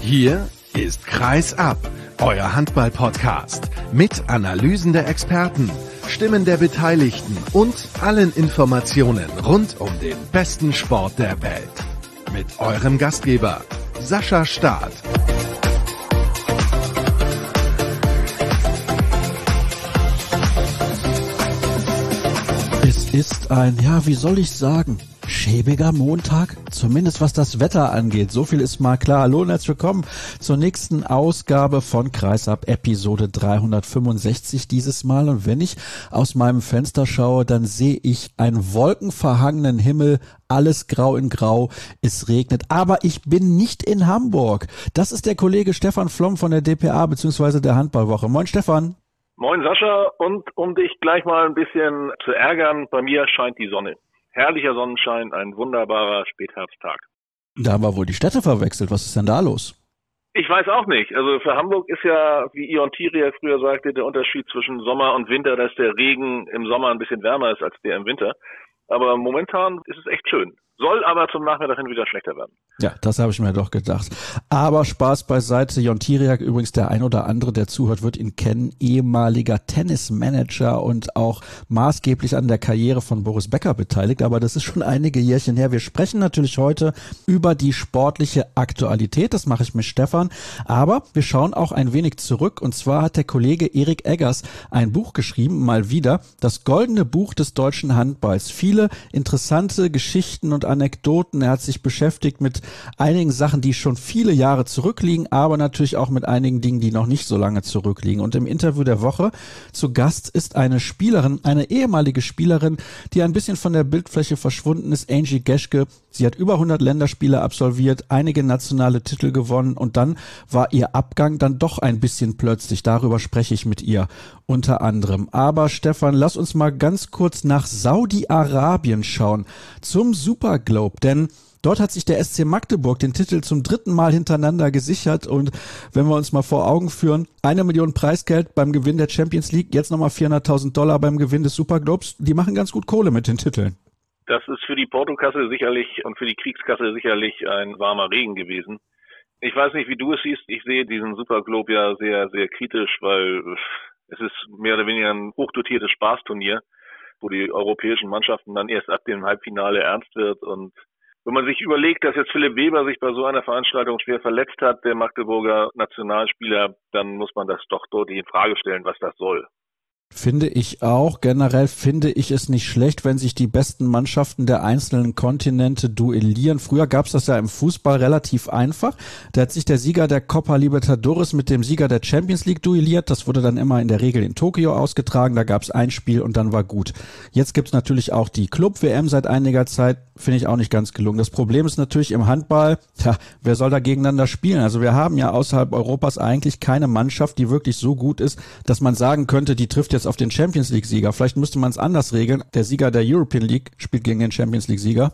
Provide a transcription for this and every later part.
Hier ist Kreis ab, euer Handball-Podcast mit Analysen der Experten, Stimmen der Beteiligten und allen Informationen rund um den besten Sport der Welt. Mit eurem Gastgeber Sascha Staat. Es ist ein, wie soll ich sagen, schäbiger Montag, zumindest was das Wetter angeht. So viel ist mal klar. Hallo und herzlich willkommen zur nächsten Ausgabe von Kreisab, Episode 365 dieses Mal. Und wenn ich aus meinem Fenster schaue, dann sehe ich einen wolkenverhangenen Himmel, alles grau in grau, es regnet. Aber ich bin nicht in Hamburg. Das ist der Kollege Stefan Flom von der dpa bzw. der Handballwoche. Moin Stefan. Moin Sascha, und um dich gleich mal ein bisschen zu ärgern, bei mir scheint die Sonne. Herrlicher Sonnenschein, ein wunderbarer Spätherbsttag. Da haben wir wohl die Städte verwechselt. Was ist denn da los? Ich weiß auch nicht. Also für Hamburg ist ja, wie Ion Thiria früher sagte, der Unterschied zwischen Sommer und Winter, dass der Regen im Sommer ein bisschen wärmer ist als der im Winter. Aber momentan ist es echt schön. Soll aber zum Nachmittag hin wieder schlechter werden. Ja, das habe ich mir doch gedacht. Aber Spaß beiseite. Jon Tiriak, übrigens der ein oder andere, der zuhört, wird ihn kennen. Ehemaliger Tennismanager und auch maßgeblich an der Karriere von Boris Becker beteiligt. Aber das ist schon einige Jährchen her. Wir sprechen natürlich heute über die sportliche Aktualität. Das mache ich mit Stefan. Aber wir schauen auch ein wenig zurück. Und zwar hat der Kollege Erik Eggers ein Buch geschrieben, mal wieder. Das goldene Buch des deutschen Handballs. Viele interessante Geschichten und Anekdoten. Er hat sich beschäftigt mit einigen Sachen, die schon viele Jahre zurückliegen, aber natürlich auch mit einigen Dingen, die noch nicht so lange zurückliegen. Und im Interview der Woche zu Gast ist eine Spielerin, eine ehemalige Spielerin, die ein bisschen von der Bildfläche verschwunden ist, Angie Geschke. Sie hat über 100 Länderspiele absolviert, einige nationale Titel gewonnen und dann war ihr Abgang dann doch ein bisschen plötzlich. Darüber spreche ich mit ihr unter anderem. Aber Stefan, lass uns mal ganz kurz nach Saudi-Arabien schauen, zum Super Globe, denn dort hat sich der SC Magdeburg den Titel zum 3. Mal hintereinander gesichert und wenn wir uns mal vor Augen führen, 1 Million Preisgeld beim Gewinn der Champions League, jetzt nochmal $400.000 beim Gewinn des Super Globes, die machen ganz gut Kohle mit den Titeln. Das ist für die Portokasse sicherlich und für die Kriegskasse sicherlich ein warmer Regen gewesen. Ich weiß nicht, wie du es siehst, ich sehe diesen Super Globe ja sehr, sehr kritisch, weil es ist mehr oder weniger ein hochdotiertes Spaßturnier, wo die europäischen Mannschaften dann erst ab dem Halbfinale ernst wird. Und wenn man sich überlegt, dass jetzt Philipp Weber sich bei so einer Veranstaltung schwer verletzt hat, der Magdeburger Nationalspieler, dann muss man das doch deutlich in Frage stellen, was das soll. Finde ich auch. Generell finde ich es nicht schlecht, wenn sich die besten Mannschaften der einzelnen Kontinente duellieren. Früher gab es das ja im Fußball relativ einfach. Da hat sich der Sieger der Copa Libertadores mit dem Sieger der Champions League duelliert. Das wurde dann immer in der Regel in Tokio ausgetragen. Da gab es ein Spiel und dann war gut. Jetzt gibt es natürlich auch die Club-WM seit einiger Zeit. Finde ich auch nicht ganz gelungen. Das Problem ist natürlich im Handball, wer soll da gegeneinander spielen? Also wir haben ja außerhalb Europas eigentlich keine Mannschaft, die wirklich so gut ist, dass man sagen könnte, die trifft jetzt auf den Champions League-Sieger. Vielleicht müsste man es anders regeln. Der Sieger der European League spielt gegen den Champions League-Sieger.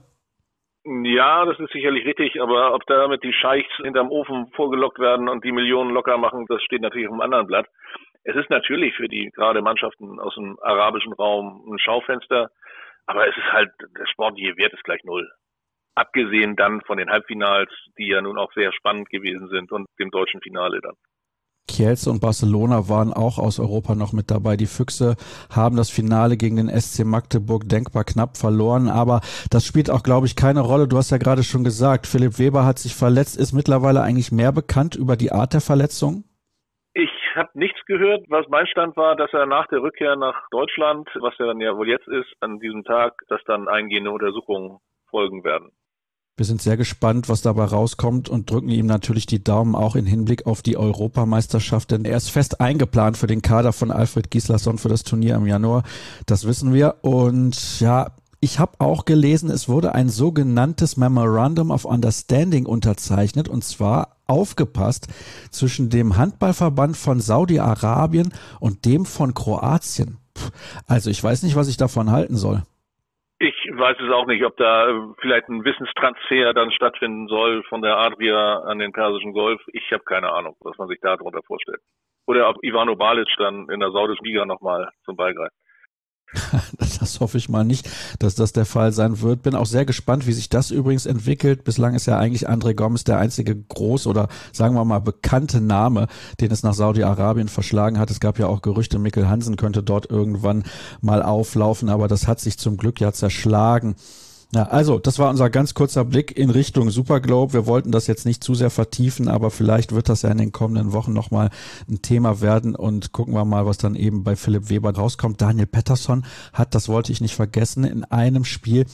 Ja, das ist sicherlich richtig, aber ob damit die Scheichs hinterm Ofen vorgelockt werden und die Millionen locker machen, das steht natürlich auf einem anderen Blatt. Es ist natürlich für die gerade Mannschaften aus dem arabischen Raum ein Schaufenster, aber es ist halt, der sportliche Wert ist gleich null. Abgesehen dann von den Halbfinals, die ja nun auch sehr spannend gewesen sind und dem deutschen Finale dann. Kielce und Barcelona waren auch aus Europa noch mit dabei. Die Füchse haben das Finale gegen den SC Magdeburg denkbar knapp verloren, aber das spielt auch, glaube ich, keine Rolle. Du hast ja gerade schon gesagt, Philipp Weber hat sich verletzt. Ist mittlerweile eigentlich mehr bekannt über die Art der Verletzung? Ich habe nichts gehört. Was mein Stand war, dass er nach der Rückkehr nach Deutschland, was er dann ja wohl jetzt ist, an diesem Tag, dass dann eingehende Untersuchungen folgen werden. Wir sind sehr gespannt, was dabei rauskommt und drücken ihm natürlich die Daumen auch in Hinblick auf die Europameisterschaft, denn er ist fest eingeplant für den Kader von Alfred Gislason für das Turnier im Januar. Das wissen wir. Und ja, ich habe auch gelesen, es wurde ein sogenanntes Memorandum of Understanding unterzeichnet und zwar aufgepasst zwischen dem Handballverband von Saudi-Arabien und dem von Kroatien. Also ich weiß nicht, was ich davon halten soll. Ich weiß es auch nicht, ob da vielleicht ein Wissenstransfer dann stattfinden soll von der Adria an den Persischen Golf. Ich habe keine Ahnung, was man sich da darunter vorstellt. Oder ob Ivano Balic dann in der saudischen Liga nochmal zum Ball greift. Das Das hoffe ich mal nicht, dass das der Fall sein wird. Bin auch sehr gespannt, wie sich das übrigens entwickelt. Bislang ist ja eigentlich André Gomes der einzige groß oder sagen wir mal bekannte Name, den es nach Saudi-Arabien verschlagen hat. Es gab ja auch Gerüchte, Mikkel Hansen könnte dort irgendwann mal auflaufen, aber das hat sich zum Glück ja zerschlagen. Ja, also das war unser ganz kurzer Blick in Richtung Superglobe. Wir wollten das jetzt nicht zu sehr vertiefen, aber vielleicht wird das ja in den kommenden Wochen nochmal ein Thema werden und gucken wir mal, was dann eben bei Philipp Weber rauskommt. Daniel Pettersson hat, das wollte ich nicht vergessen, in einem Spiel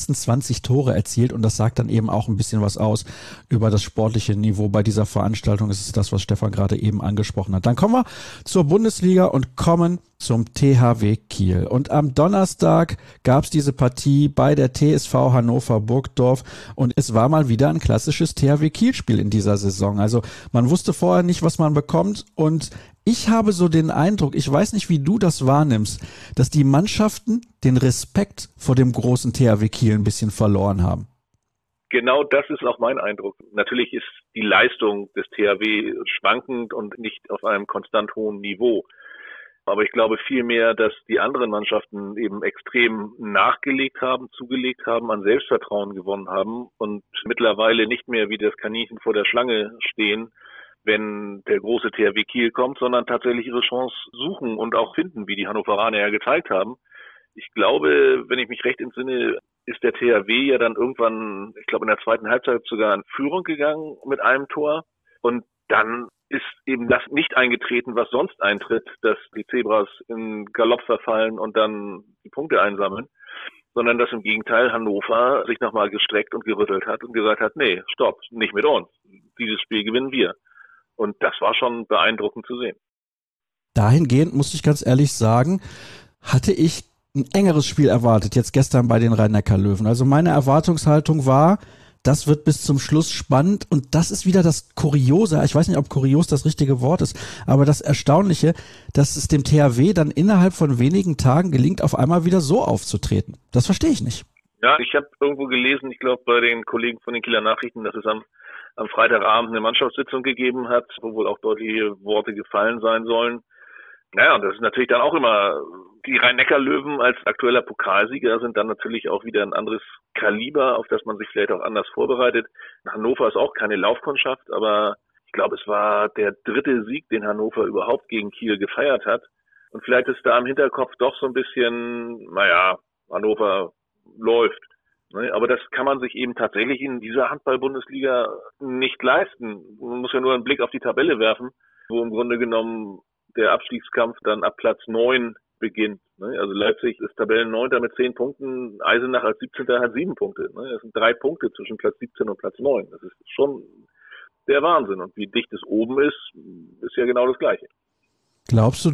26 Tore erzielt und das sagt dann eben auch ein bisschen was aus über das sportliche Niveau bei dieser Veranstaltung. Das ist das, was Stefan gerade eben angesprochen hat. Dann kommen wir zur Bundesliga und kommen zum THW Kiel. Und am Donnerstag gab es diese Partie bei der TSV Hannover Burgdorf und es war mal wieder ein klassisches THW Kiel-Spiel in dieser Saison. Also man wusste vorher nicht, was man bekommt und ich habe so den Eindruck, ich weiß nicht, wie du das wahrnimmst, dass die Mannschaften den Respekt vor dem großen THW Kiel ein bisschen verloren haben. Genau das ist auch mein Eindruck. Natürlich ist die Leistung des THW schwankend und nicht auf einem konstant hohen Niveau. Aber ich glaube vielmehr, dass die anderen Mannschaften eben extrem nachgelegt haben, zugelegt haben, an Selbstvertrauen gewonnen haben und mittlerweile nicht mehr wie das Kaninchen vor der Schlange stehen, wenn der große THW Kiel kommt, sondern tatsächlich ihre Chance suchen und auch finden, wie die Hannoveraner ja gezeigt haben. Ich glaube, wenn ich mich recht entsinne, ist der THW ja dann irgendwann, ich glaube in der zweiten Halbzeit sogar in Führung gegangen mit einem Tor und dann ist eben das nicht eingetreten, was sonst eintritt, dass die Zebras in Galopp verfallen und dann die Punkte einsammeln, sondern dass im Gegenteil Hannover sich nochmal gestreckt und gerüttelt hat und gesagt hat, nee, stopp, nicht mit uns. Dieses Spiel gewinnen wir. Und das war schon beeindruckend zu sehen. Dahingehend muss ich ganz ehrlich sagen, hatte ich ein engeres Spiel erwartet, jetzt gestern bei den Rhein-Neckar-Löwen. Also meine Erwartungshaltung war, das wird bis zum Schluss spannend und das ist wieder das Kuriose, ich weiß nicht, ob kurios das richtige Wort ist, aber das Erstaunliche, dass es dem THW dann innerhalb von wenigen Tagen gelingt, auf einmal wieder so aufzutreten. Das verstehe ich nicht. Ja, ich habe irgendwo gelesen, ich glaube bei den Kollegen von den Kieler Nachrichten, dass es am Freitagabend eine Mannschaftssitzung gegeben hat, wo wohl auch deutliche Worte gefallen sein sollen. Naja, und das ist natürlich dann auch immer, die Rhein-Neckar-Löwen als aktueller Pokalsieger sind dann natürlich auch wieder ein anderes Kaliber, auf das man sich vielleicht auch anders vorbereitet. Hannover ist auch keine Laufkundschaft, aber ich glaube, es war der 3. Sieg, den Hannover überhaupt gegen Kiel gefeiert hat. Und vielleicht ist da im Hinterkopf doch so ein bisschen, naja, Hannover läuft. Aber das kann man sich eben tatsächlich in dieser Handball-Bundesliga nicht leisten. Man muss ja nur einen Blick auf die Tabelle werfen, wo im Grunde genommen der Abstiegskampf dann ab Platz 9 beginnt. Also Leipzig ist Tabellenneunter mit 10 Punkten, Eisenach als 17. hat 7 Punkte. Das sind 3 Punkte zwischen Platz 17 und Platz 9. Das ist schon der Wahnsinn. Und wie dicht es oben ist ja genau das Gleiche. Glaubst du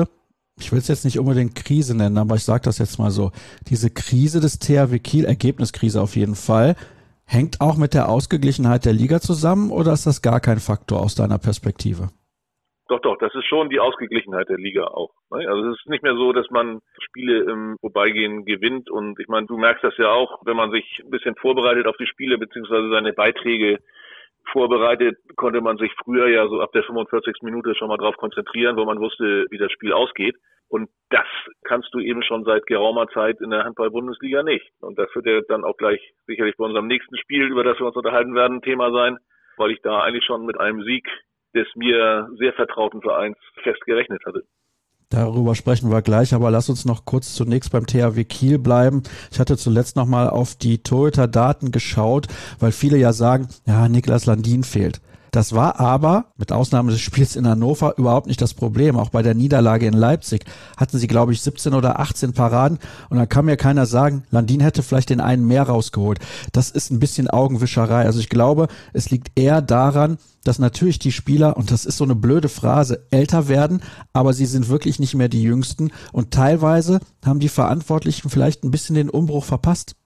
ich will es jetzt nicht unbedingt Krise nennen, aber ich sage das jetzt mal so, diese Krise des THW Kiel, Ergebniskrise auf jeden Fall, hängt auch mit der Ausgeglichenheit der Liga zusammen oder ist das gar kein Faktor aus deiner Perspektive? Doch, das ist schon die Ausgeglichenheit der Liga auch. Also es ist nicht mehr so, dass man Spiele im Vorbeigehen gewinnt und ich meine, du merkst das ja auch, wenn man sich ein bisschen vorbereitet auf die Spiele beziehungsweise seine Beiträge vorbereitet, konnte man sich früher ja so ab der 45. Minute schon mal drauf konzentrieren, wo man wusste, wie das Spiel ausgeht. Und das kannst du eben schon seit geraumer Zeit in der Handball-Bundesliga nicht. Und das wird ja dann auch gleich sicherlich bei unserem nächsten Spiel, über das wir uns unterhalten werden, Thema sein, weil ich da eigentlich schon mit einem Sieg des mir sehr vertrauten Vereins fest gerechnet hatte. Darüber sprechen wir gleich, aber lass uns noch kurz zunächst beim THW Kiel bleiben. Ich hatte zuletzt noch mal auf die Torhüter-Daten geschaut, weil viele ja sagen, ja, Niklas Landin fehlt. Das war aber, mit Ausnahme des Spiels in Hannover, überhaupt nicht das Problem. Auch bei der Niederlage in Leipzig hatten sie, glaube ich, 17 oder 18 Paraden. Und dann kann mir keiner sagen, Landin hätte vielleicht den einen mehr rausgeholt. Das ist ein bisschen Augenwischerei. Also ich glaube, es liegt eher daran, dass natürlich die Spieler, und das ist so eine blöde Phrase, älter werden, aber sie sind wirklich nicht mehr die Jüngsten. Und teilweise haben die Verantwortlichen vielleicht ein bisschen den Umbruch verpasst.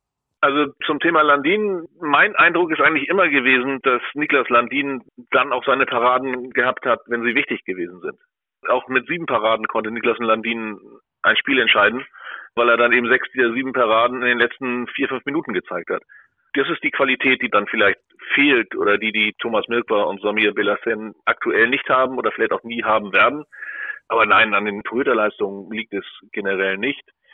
Also zum Thema Landin, mein Eindruck ist eigentlich immer gewesen, dass Niklas Landin dann auch seine Paraden gehabt hat, wenn sie wichtig gewesen sind. Auch mit 7 Paraden konnte Niklas Landin ein Spiel entscheiden, weil er dann eben 6 dieser 7 Paraden in den letzten 4-5 Minuten gezeigt hat. Das ist die Qualität, die dann vielleicht fehlt oder die Thomas Milkwa und Samir Belassen aktuell nicht haben oder vielleicht auch nie haben werden. Aber nein, an den Torhüterleistungen liegt es generell nicht.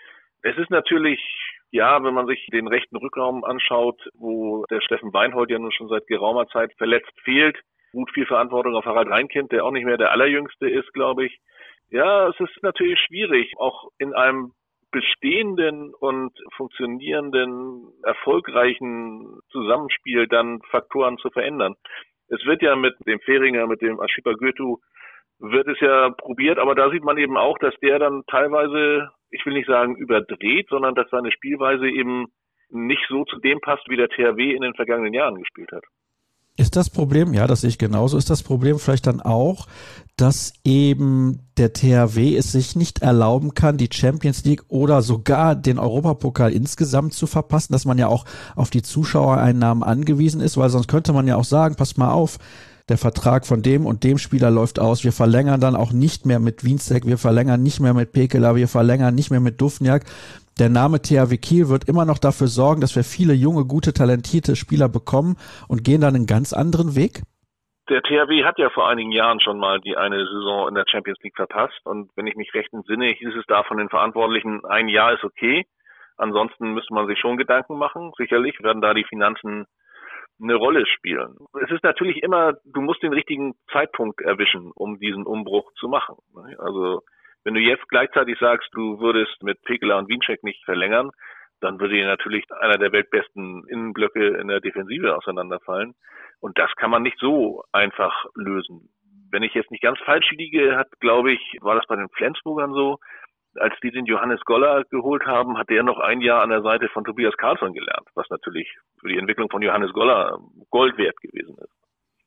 Es ist natürlich, ja, wenn man sich den rechten Rückraum anschaut, wo der Steffen Weinhold ja nun schon seit geraumer Zeit verletzt fehlt, gut viel Verantwortung auf Harald Reinkind, der auch nicht mehr der Allerjüngste ist, glaube ich. Ja, es ist natürlich schwierig, auch in einem bestehenden und funktionierenden, erfolgreichen Zusammenspiel dann Faktoren zu verändern. Es wird ja mit dem Fähringer, mit dem Ashipa Götu, wird es ja probiert, aber da sieht man eben auch, dass der dann teilweise, ich will nicht sagen überdreht, sondern dass seine Spielweise eben nicht so zu dem passt, wie der THW in den vergangenen Jahren gespielt hat. Ist das Problem, ja, das sehe ich genauso, ist das Problem vielleicht dann auch, dass eben der THW es sich nicht erlauben kann, die Champions League oder sogar den Europapokal insgesamt zu verpassen, dass man ja auch auf die Zuschauereinnahmen angewiesen ist, weil sonst könnte man ja auch sagen, passt mal auf, der Vertrag von dem und dem Spieler läuft aus, wir verlängern dann auch nicht mehr mit Wienzek, wir verlängern nicht mehr mit Pekela, wir verlängern nicht mehr mit Dufniak. Der Name THW Kiel wird immer noch dafür sorgen, dass wir viele junge, gute, talentierte Spieler bekommen und gehen dann einen ganz anderen Weg? Der THW hat ja vor einigen Jahren schon mal die eine Saison in der Champions League verpasst und wenn ich mich recht entsinne, hieß es da von den Verantwortlichen, ein Jahr ist okay. Ansonsten müsste man sich schon Gedanken machen. Sicherlich werden da die Finanzen eine Rolle spielen. Es ist natürlich immer, du musst den richtigen Zeitpunkt erwischen, um diesen Umbruch zu machen. Also wenn du jetzt gleichzeitig sagst, du würdest mit Pekela und Wienzek nicht verlängern, dann würde dir natürlich einer der weltbesten Innenblöcke in der Defensive auseinanderfallen. Und das kann man nicht so einfach lösen. Wenn ich jetzt nicht ganz falsch liege, glaube ich, war das bei den Flensburgern so, als die den Johannes Goller geholt haben, hat der noch ein Jahr an der Seite von Tobias Karlsson gelernt, was natürlich für die Entwicklung von Johannes Goller Gold wert gewesen ist.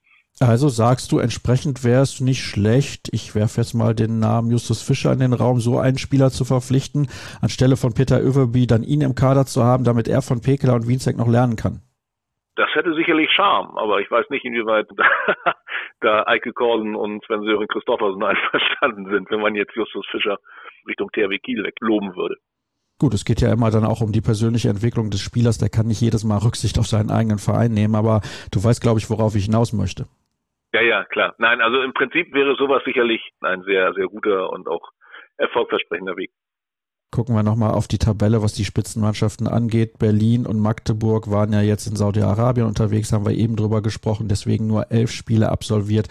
Also sagst du, entsprechend wäre es nicht schlecht, ich werfe jetzt mal den Namen Justus Fischer in den Raum, so einen Spieler zu verpflichten, anstelle von Peter Överby dann ihn im Kader zu haben, damit er von Pekela und Wienzek noch lernen kann. Das hätte sicherlich Charme, aber ich weiß nicht, inwieweit da Eike Korsen und Sven-Sören Christoffersen einverstanden sind, wenn man jetzt Justus Fischer Richtung THW Kiel wegloben würde. Gut, es geht ja immer dann auch um die persönliche Entwicklung des Spielers, der kann nicht jedes Mal Rücksicht auf seinen eigenen Verein nehmen, aber du weißt, glaube ich, worauf ich hinaus möchte. Ja, klar. Nein, also im Prinzip wäre sowas sicherlich ein sehr, sehr guter und auch erfolgversprechender Weg. Gucken wir nochmal auf die Tabelle, was die Spitzenmannschaften angeht. Berlin und Magdeburg waren ja jetzt in Saudi-Arabien unterwegs, haben wir eben drüber gesprochen, deswegen nur 11 Spiele absolviert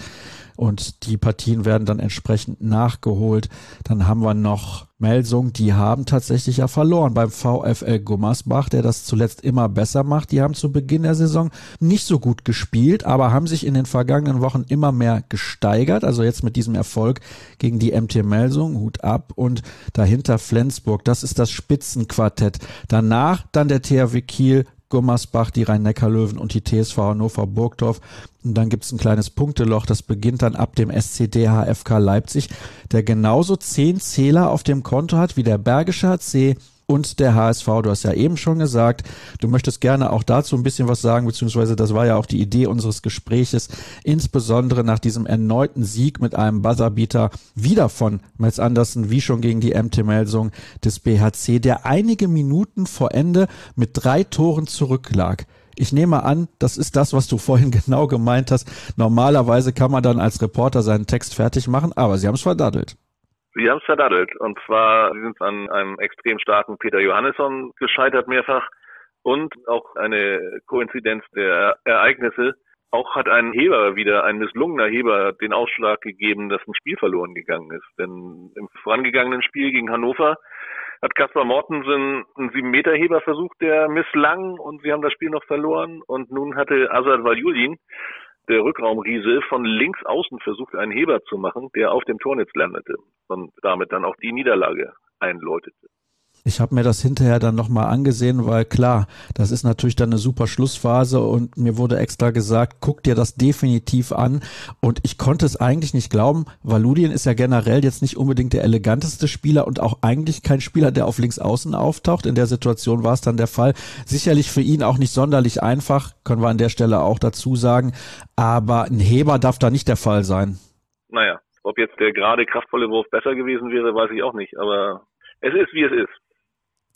und die Partien werden dann entsprechend nachgeholt. Dann haben wir noch Melsung, die haben tatsächlich ja verloren beim VfL Gummersbach, der das zuletzt immer besser macht. Die haben zu Beginn der Saison nicht so gut gespielt, aber haben sich in den vergangenen Wochen immer mehr gesteigert. Also jetzt mit diesem Erfolg gegen die MT Melsung, Hut ab, und dahinter Flensburg. Das ist das Spitzenquartett. Danach dann der THW Kiel, Gummersbach, die Rhein-Neckar-Löwen und die TSV Hannover Burgdorf. Und dann gibt es ein kleines Punkteloch, das beginnt dann ab dem SCD HFK Leipzig, der genauso 10 Zähler auf dem Konto hat wie der Bergische HC und der HSV. Du hast ja eben schon gesagt, du möchtest gerne auch dazu ein bisschen was sagen, beziehungsweise das war ja auch die Idee unseres Gespräches, insbesondere nach diesem erneuten Sieg mit einem Buzzerbeater wieder von Metz Andersen, wie schon gegen die MT Melsung des BHC, der einige Minuten vor Ende mit 3 Toren zurücklag. Ich nehme an, das ist das, was du vorhin genau gemeint hast. Normalerweise kann man dann als Reporter seinen Text fertig machen, aber sie haben es verdaddelt. Sie haben es verdaddelt. Und zwar sie sind an einem extrem starken Peter Johannesson gescheitert mehrfach. Und auch eine Koinzidenz der Ereignisse. Auch hat ein Heber wieder, ein misslungener Heber, den Ausschlag gegeben, dass ein Spiel verloren gegangen ist. Denn im vorangegangenen Spiel gegen Hannover hat Kaspar Mortensen einen 7-Meter-Heber versucht, der misslang und sie haben das Spiel noch verloren. Und nun hatte Azad Valjulin, der Rückraumriese, von links außen versucht, einen Heber zu machen, der auf dem Tornetz landete und damit dann auch die Niederlage einläutete. Ich habe mir das hinterher dann nochmal angesehen, weil klar, das ist natürlich dann eine super Schlussphase und mir wurde extra gesagt, guck dir das definitiv an, und ich konnte es eigentlich nicht glauben. Valudin ist ja generell jetzt nicht unbedingt der eleganteste Spieler und auch eigentlich kein Spieler, der auf links außen auftaucht. In der Situation war es dann der Fall. Sicherlich für ihn auch nicht sonderlich einfach, können wir an der Stelle auch dazu sagen, aber ein Heber darf da nicht der Fall sein. Naja, ob jetzt der gerade kraftvolle Wurf besser gewesen wäre, weiß ich auch nicht, aber es ist, wie es ist.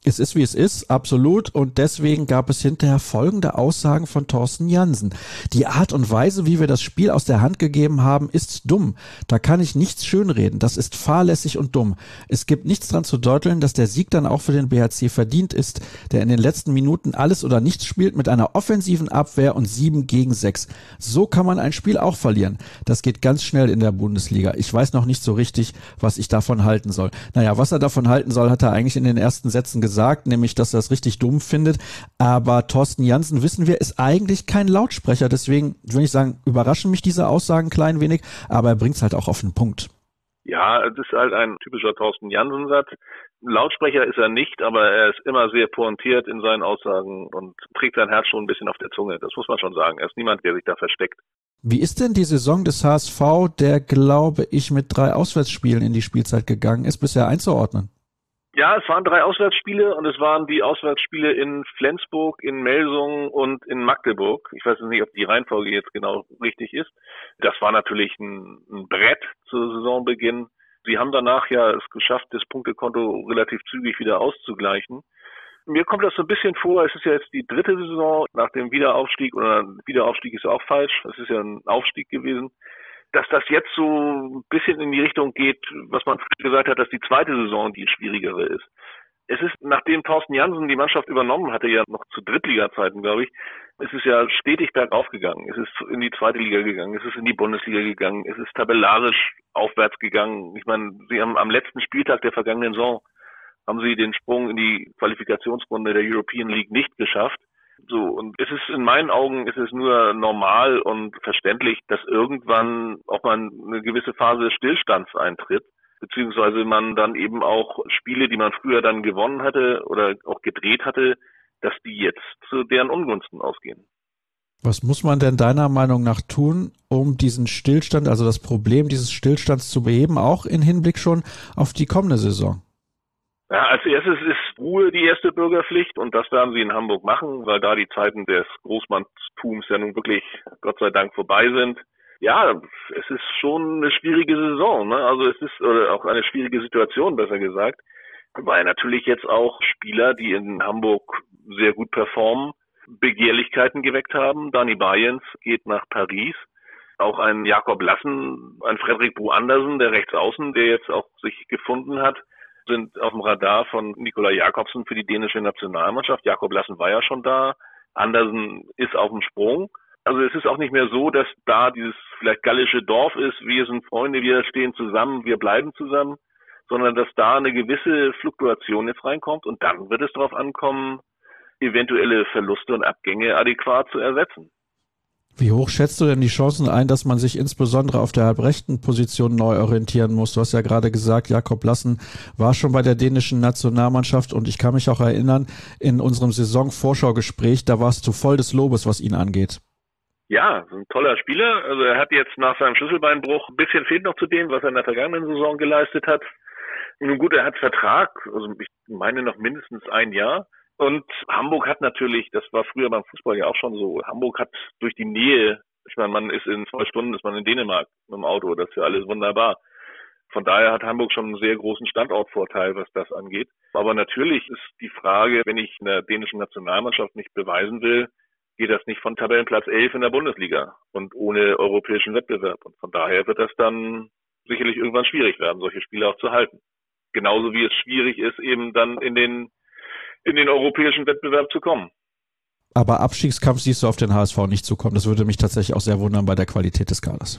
Es ist, wie es ist, absolut. Und deswegen gab es hinterher folgende Aussagen von Thorsten Jansen. Die Art und Weise, wie wir das Spiel aus der Hand gegeben haben, ist dumm. Da kann ich nichts schönreden. Das ist fahrlässig und dumm. Es gibt nichts dran zu deuteln, dass der Sieg dann auch für den BHC verdient ist, der in den letzten Minuten alles oder nichts spielt mit einer offensiven Abwehr und 7-6. So kann man ein Spiel auch verlieren. Das geht ganz schnell in der Bundesliga. Ich weiß noch nicht so richtig, was ich davon halten soll. Naja, was er davon halten soll, hat er eigentlich in den ersten Sätzen gesagt, nämlich, dass er es richtig dumm findet. Aber Thorsten Jansen, wissen wir, ist eigentlich kein Lautsprecher. Deswegen würde ich sagen, überraschen mich diese Aussagen ein klein wenig, aber er bringt es halt auch auf den Punkt. Ja, es ist halt ein typischer Thorsten Jansen-Satz. Lautsprecher ist er nicht, aber er ist immer sehr pointiert in seinen Aussagen und trägt sein Herz schon ein bisschen auf der Zunge. Das muss man schon sagen. Er ist niemand, der sich da versteckt. Wie ist denn die Saison des HSV, der, glaube ich, mit 3 Auswärtsspielen in die Spielzeit gegangen ist, bisher einzuordnen? Ja, es waren 3 Auswärtsspiele und es waren die Auswärtsspiele in Flensburg, in Melsungen und in Magdeburg. Ich weiß nicht, ob die Reihenfolge jetzt genau richtig ist. Das war natürlich ein Brett zu Saisonbeginn. Sie haben danach ja es geschafft, das Punktekonto relativ zügig wieder auszugleichen. Mir kommt das so ein bisschen vor, es ist ja jetzt die 3. Saison nach dem Wiederaufstieg, oder Wiederaufstieg ist auch falsch, es ist ja ein Aufstieg gewesen, dass das jetzt so ein bisschen in die Richtung geht, was man früher gesagt hat, dass die 2. Saison die schwierigere ist. Es ist, nachdem Thorsten Jansen die Mannschaft übernommen hatte, ja noch zu Drittliga-Zeiten, glaube ich, es ist ja stetig bergauf gegangen. Es ist in die 2. Liga gegangen, es ist in die Bundesliga gegangen, es ist tabellarisch aufwärts gegangen. Ich meine, sie haben am letzten Spieltag der vergangenen Saison haben sie den Sprung in die Qualifikationsrunde der European League nicht geschafft. So, und es ist in meinen Augen ist es nur normal und verständlich, dass irgendwann auch mal eine gewisse Phase des Stillstands eintritt, beziehungsweise man dann eben auch Spiele, die man früher dann gewonnen hatte oder auch gedreht hatte, dass die jetzt zu deren Ungunsten ausgehen. Was muss man denn deiner Meinung nach tun, um diesen Stillstand, also das Problem dieses Stillstands zu beheben, auch in Hinblick schon auf die kommende Saison? Ja, als erstes ist Ruhe die erste Bürgerpflicht und das werden sie in Hamburg machen, weil da die Zeiten des Großmanntums ja nun wirklich Gott sei Dank vorbei sind. Ja, es ist schon eine schwierige Saison, ne? Also es ist oder auch eine schwierige Situation, besser gesagt, weil natürlich jetzt auch Spieler, die in Hamburg sehr gut performen, Begehrlichkeiten geweckt haben. Dani Bayens geht nach Paris. Auch ein Jakob Lassen, ein Frederik Bo Andersen, der Rechtsaußen, der jetzt auch sich gefunden hat, sind auf dem Radar von Nikolaj Jakobsen für die dänische Nationalmannschaft. Jakob Lassen war ja schon da. Andersen ist auf dem Sprung. Also es ist auch nicht mehr so, dass da dieses vielleicht gallische Dorf ist, wir sind Freunde, wir stehen zusammen, wir bleiben zusammen, sondern dass da eine gewisse Fluktuation jetzt reinkommt und dann wird es darauf ankommen, eventuelle Verluste und Abgänge adäquat zu ersetzen. Wie hoch schätzt du denn die Chancen ein, dass man sich insbesondere auf der halbrechten Position neu orientieren muss? Du hast ja gerade gesagt, Jakob Lassen war schon bei der dänischen Nationalmannschaft und ich kann mich auch erinnern, in unserem Saisonvorschau-Gespräch, da warst du voll des Lobes, was ihn angeht. Ja, ein toller Spieler. Also er hat jetzt nach seinem Schlüsselbeinbruch ein bisschen fehlt noch zu dem, was er in der vergangenen Saison geleistet hat. Nun gut, er hat Vertrag, also ich meine noch mindestens 1 Jahr. Und Hamburg hat natürlich, das war früher beim Fußball ja auch schon so, Hamburg hat durch die Nähe, ich meine, man ist in 2 Stunden, ist man in Dänemark mit dem Auto, das ist ja alles wunderbar. Von daher hat Hamburg schon einen sehr großen Standortvorteil, was das angeht. Aber natürlich ist die Frage, wenn ich in der dänischen Nationalmannschaft nicht beweisen will, geht das nicht von Tabellenplatz 11 in der Bundesliga und ohne europäischen Wettbewerb. Und von daher wird das dann sicherlich irgendwann schwierig werden, solche Spiele auch zu halten. Genauso wie es schwierig ist, eben dann in den europäischen Wettbewerb zu kommen. Aber Abstiegskampf siehst du auf den HSV nicht zukommen. Das würde mich tatsächlich auch sehr wundern bei der Qualität des Kaders.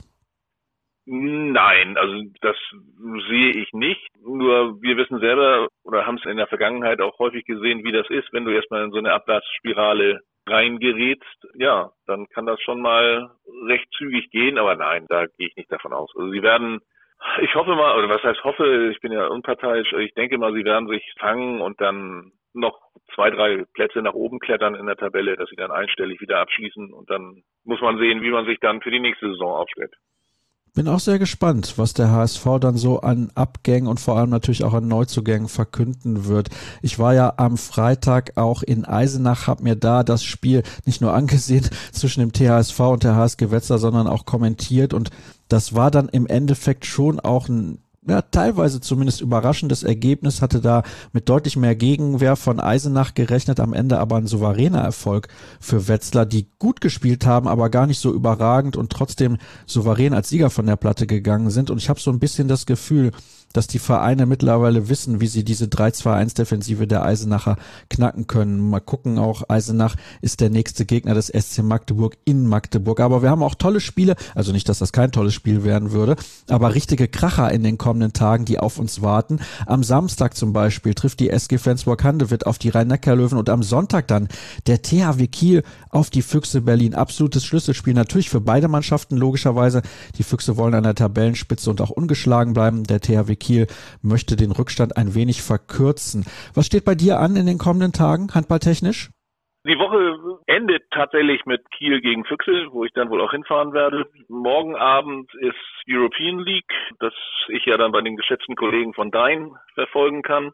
Nein, also das sehe ich nicht. Nur wir wissen selber oder haben es in der Vergangenheit auch häufig gesehen, wie das ist, wenn du erstmal in so eine Abwärtsspirale reingerätst. Ja, dann kann das schon mal recht zügig gehen. Aber nein, da gehe ich nicht davon aus. Also sie werden, ich hoffe mal, oder was heißt hoffe, ich bin ja unparteiisch, ich denke mal, sie werden sich fangen und dann noch 2, 3 Plätze nach oben klettern in der Tabelle, dass sie dann einstellig wieder abschließen und dann muss man sehen, wie man sich dann für die nächste Saison aufstellt. Bin auch sehr gespannt, was der HSV dann so an Abgängen und vor allem natürlich auch an Neuzugängen verkünden wird. Ich war ja am Freitag auch in Eisenach, habe mir da das Spiel nicht nur angesehen zwischen dem THSV und der HSG Wetzlar, sondern auch kommentiert und das war dann im Endeffekt schon auch ein ja, teilweise zumindest überraschendes Ergebnis, hatte da mit deutlich mehr Gegenwehr von Eisenach gerechnet, am Ende aber ein souveräner Erfolg für Wetzlar, die gut gespielt haben, aber gar nicht so überragend und trotzdem souverän als Sieger von der Platte gegangen sind. Und ich habe so ein bisschen das Gefühl, dass die Vereine mittlerweile wissen, wie sie diese 3-2-1-Defensive der Eisenacher knacken können. Mal gucken, auch Eisenach ist der nächste Gegner des SC Magdeburg in Magdeburg. Aber wir haben auch tolle Spiele, also nicht, dass das kein tolles Spiel werden würde, aber richtige Kracher in den kommenden Tagen, die auf uns warten. Am Samstag zum Beispiel trifft die SG Flensburg-Handewitt auf die Rhein-Neckar-Löwen und am Sonntag dann der THW Kiel auf die Füchse Berlin. Absolutes Schlüsselspiel natürlich für beide Mannschaften, logischerweise. Die Füchse wollen an der Tabellenspitze und auch ungeschlagen bleiben. Der THW Kiel möchte den Rückstand ein wenig verkürzen. Was steht bei dir an in den kommenden Tagen, handballtechnisch? Die Woche endet tatsächlich mit Kiel gegen Füchse, wo ich dann wohl auch hinfahren werde. Morgen Abend ist European League, das ich ja dann bei den geschätzten Kollegen von Dein verfolgen kann.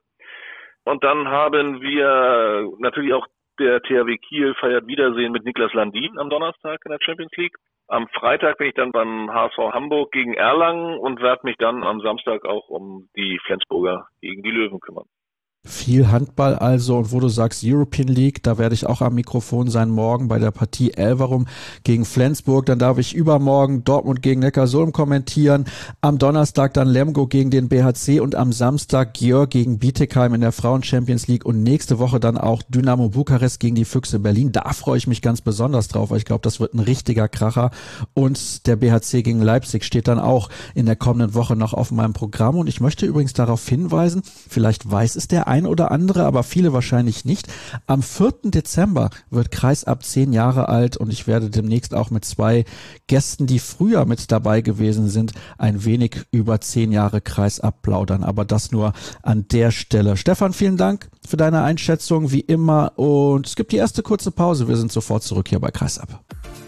Und dann haben wir natürlich auch der THW Kiel feiert Wiedersehen mit Niklas Landin am Donnerstag in der Champions League. Am Freitag bin ich dann beim HSV Hamburg gegen Erlangen und werde mich dann am Samstag auch um die Flensburger gegen die Löwen kümmern. Viel Handball also, und wo du sagst European League, da werde ich auch am Mikrofon sein morgen bei der Partie Elverum gegen Flensburg. Dann darf ich übermorgen Dortmund gegen Neckarsulm kommentieren. Am Donnerstag dann Lemgo gegen den BHC und am Samstag Győr gegen Bietigheim in der Frauen-Champions League und nächste Woche dann auch Dynamo Bukarest gegen die Füchse Berlin. Da freue ich mich ganz besonders drauf, weil ich glaube, das wird ein richtiger Kracher. Und der BHC gegen Leipzig steht dann auch in der kommenden Woche noch auf meinem Programm. Und ich möchte übrigens darauf hinweisen, vielleicht weiß es der ein oder andere, aber viele wahrscheinlich nicht. Am 4. Dezember wird Kreisab 10 Jahre alt und ich werde demnächst auch mit 2 Gästen, die früher mit dabei gewesen sind, ein wenig über 10 Jahre Kreisab plaudern. Aber das nur an der Stelle. Stefan, vielen Dank für deine Einschätzung, wie immer. Und es gibt die erste kurze Pause. Wir sind sofort zurück hier bei Kreisab.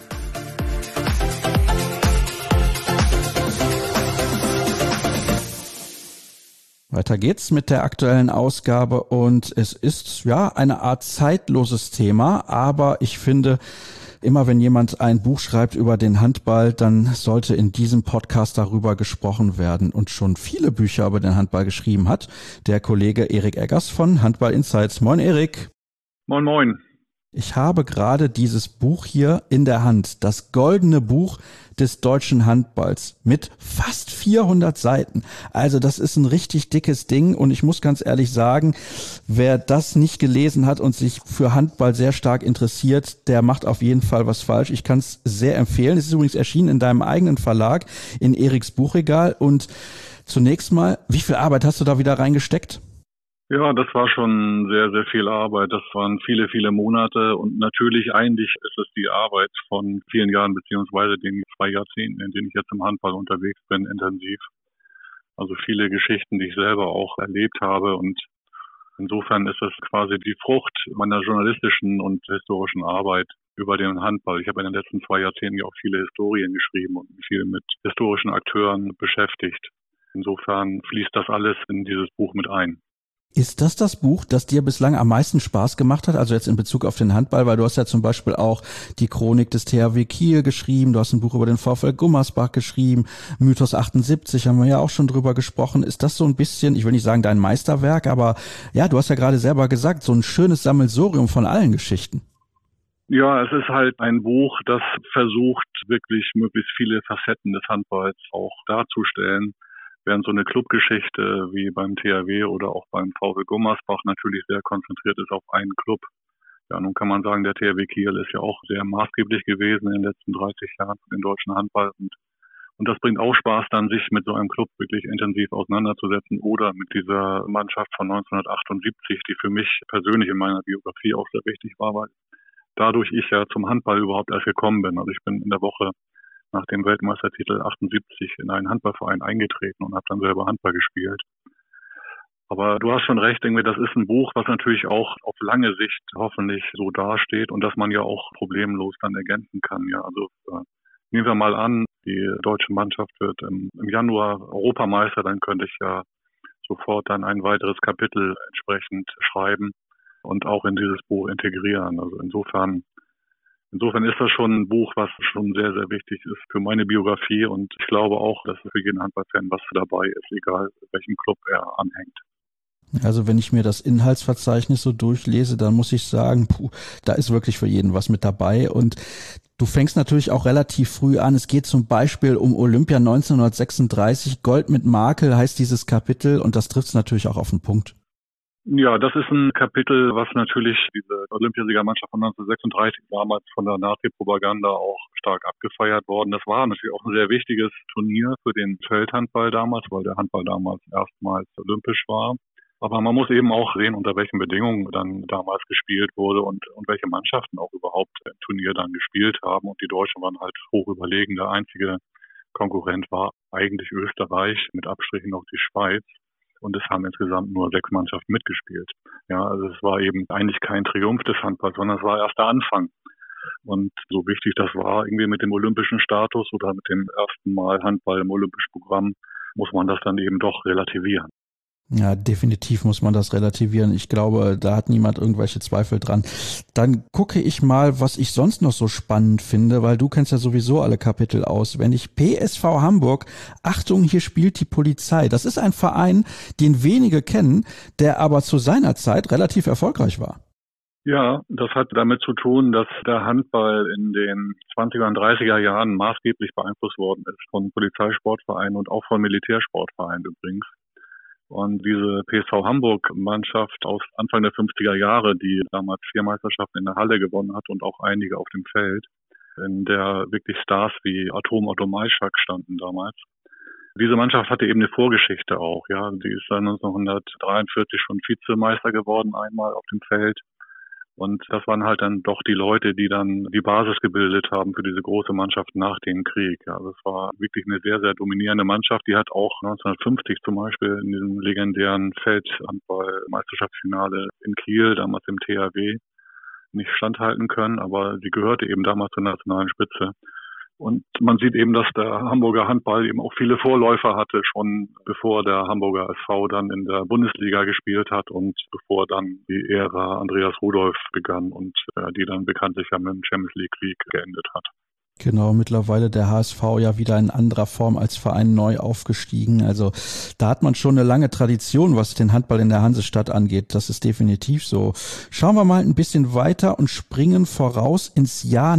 Weiter geht's mit der aktuellen Ausgabe und es ist ja eine Art zeitloses Thema, aber ich finde, immer wenn jemand ein Buch schreibt über den Handball, dann sollte in diesem Podcast darüber gesprochen werden und schon viele Bücher über den Handball geschrieben hat der Kollege Erik Eggers von Handball Insights. Moin Erik. Moin moin. Ich habe gerade dieses Buch hier in der Hand, das goldene Buch des deutschen Handballs mit fast 400 Seiten. Also das ist ein richtig dickes Ding und ich muss ganz ehrlich sagen, wer das nicht gelesen hat und sich für Handball sehr stark interessiert, der macht auf jeden Fall was falsch. Ich kann es sehr empfehlen. Es ist übrigens erschienen in deinem eigenen Verlag, in Eriks Buchregal. Und zunächst mal, wie viel Arbeit hast du da wieder reingesteckt? Ja, das war schon sehr, sehr viel Arbeit. Das waren viele, viele Monate und natürlich eigentlich ist es die Arbeit von vielen Jahren beziehungsweise den 2 Jahrzehnten, in denen ich jetzt im Handball unterwegs bin, intensiv. Also viele Geschichten, die ich selber auch erlebt habe und insofern ist es quasi die Frucht meiner journalistischen und historischen Arbeit über den Handball. Ich habe in den letzten 2 Jahrzehnten ja auch viele Historien geschrieben und mich viel mit historischen Akteuren beschäftigt. Insofern fließt das alles in dieses Buch mit ein. Ist das Buch, das dir bislang am meisten Spaß gemacht hat, also jetzt in Bezug auf den Handball, weil du hast ja zum Beispiel auch die Chronik des THW Kiel geschrieben, du hast ein Buch über den VfL Gummersbach geschrieben, Mythos 78 haben wir ja auch schon drüber gesprochen. Ist das so ein bisschen, ich will nicht sagen dein Meisterwerk, aber ja, du hast ja gerade selber gesagt, so ein schönes Sammelsurium von allen Geschichten. Ja, es ist halt ein Buch, das versucht, wirklich möglichst viele Facetten des Handballs auch darzustellen. Während so eine Clubgeschichte wie beim THW oder auch beim VfL Gummersbach natürlich sehr konzentriert ist auf einen Club. Ja, nun kann man sagen, der THW Kiel ist ja auch sehr maßgeblich gewesen in den letzten 30 Jahren für den deutschen Handball. Und das bringt auch Spaß, dann sich mit so einem Club wirklich intensiv auseinanderzusetzen oder mit dieser Mannschaft von 1978, die für mich persönlich in meiner Biografie auch sehr wichtig war, weil dadurch ich ja zum Handball überhaupt erst gekommen bin. Also ich bin in der Woche nach dem Weltmeistertitel 78 in einen Handballverein eingetreten und habe dann selber Handball gespielt. Aber du hast schon recht, denke mir, das ist ein Buch, was natürlich auch auf lange Sicht hoffentlich so dasteht und dass man ja auch problemlos dann ergänzen kann. Ja, also nehmen wir mal an, die deutsche Mannschaft wird im Januar Europameister, dann könnte ich ja sofort dann ein weiteres Kapitel entsprechend schreiben und auch in dieses Buch integrieren. Also insofern Insofern ist das schon ein Buch, was schon sehr, sehr wichtig ist für meine Biografie und ich glaube auch, dass für jeden Handballfan was dabei ist, egal welchem Club er anhängt. Also wenn ich mir das Inhaltsverzeichnis so durchlese, dann muss ich sagen, da ist wirklich für jeden was mit dabei. Und du fängst natürlich auch relativ früh an. Es geht zum Beispiel um Olympia 1936. Gold mit Makel heißt dieses Kapitel und das trifft es natürlich auch auf den Punkt. Ja, das ist ein Kapitel, was natürlich diese Olympiasiegermannschaft von 1936 damals von der Nazi-Propaganda auch stark abgefeiert worden. Das war natürlich auch ein sehr wichtiges Turnier für den Feldhandball damals, weil der Handball damals erstmals olympisch war. Aber man muss eben auch sehen, unter welchen Bedingungen dann damals gespielt wurde und welche Mannschaften auch überhaupt im Turnier dann gespielt haben. Und die Deutschen waren halt hoch überlegen. Der einzige Konkurrent war eigentlich Österreich, mit Abstrichen noch die Schweiz. Und es haben insgesamt nur 6 Mannschaften mitgespielt. Ja, also es war eben eigentlich kein Triumph des Handballs, sondern es war erst der Anfang. Und so wichtig das war, irgendwie mit dem olympischen Status oder mit dem ersten Mal Handball im olympischen Programm, muss man das dann eben doch relativieren. Ja, definitiv muss man das relativieren. Ich glaube, da hat niemand irgendwelche Zweifel dran. Dann gucke ich mal, was ich sonst noch so spannend finde, weil du kennst ja sowieso alle Kapitel auswendig. PSV Hamburg, Achtung, hier spielt die Polizei. Das ist ein Verein, den wenige kennen, der aber zu seiner Zeit relativ erfolgreich war. Ja, das hat damit zu tun, dass der Handball in den 20er und 30er Jahren maßgeblich beeinflusst worden ist von Polizeisportvereinen und auch von Militärsportvereinen übrigens. Und diese PSV Hamburg-Mannschaft aus Anfang der 50er Jahre, die damals 4 Meisterschaften in der Halle gewonnen hat und auch einige auf dem Feld, in der wirklich Stars wie Otto Maischak standen damals. Diese Mannschaft hatte eben eine Vorgeschichte auch, ja. Die ist dann 1943 schon Vizemeister geworden, einmal auf dem Feld. Und das waren halt dann doch die Leute, die dann die Basis gebildet haben für diese große Mannschaft nach dem Krieg. Ja, das war wirklich eine sehr, sehr dominierende Mannschaft. Die hat auch 1950 zum Beispiel in diesem legendären Feldhandball-Meisterschaftsfinale in Kiel, damals im THW, nicht standhalten können. Aber sie gehörte eben damals zur nationalen Spitze. Und man sieht eben, dass der Hamburger Handball eben auch viele Vorläufer hatte, schon bevor der Hamburger SV dann in der Bundesliga gespielt hat und bevor dann die Ära Andreas Rudolph begann und die dann bekanntlich ja mit dem Champions League Krieg geendet hat. Genau, mittlerweile der HSV ja wieder in anderer Form als Verein neu aufgestiegen. Also da hat man schon eine lange Tradition, was den Handball in der Hansestadt angeht. Das ist definitiv so. Schauen wir mal ein bisschen weiter und springen voraus ins Jahr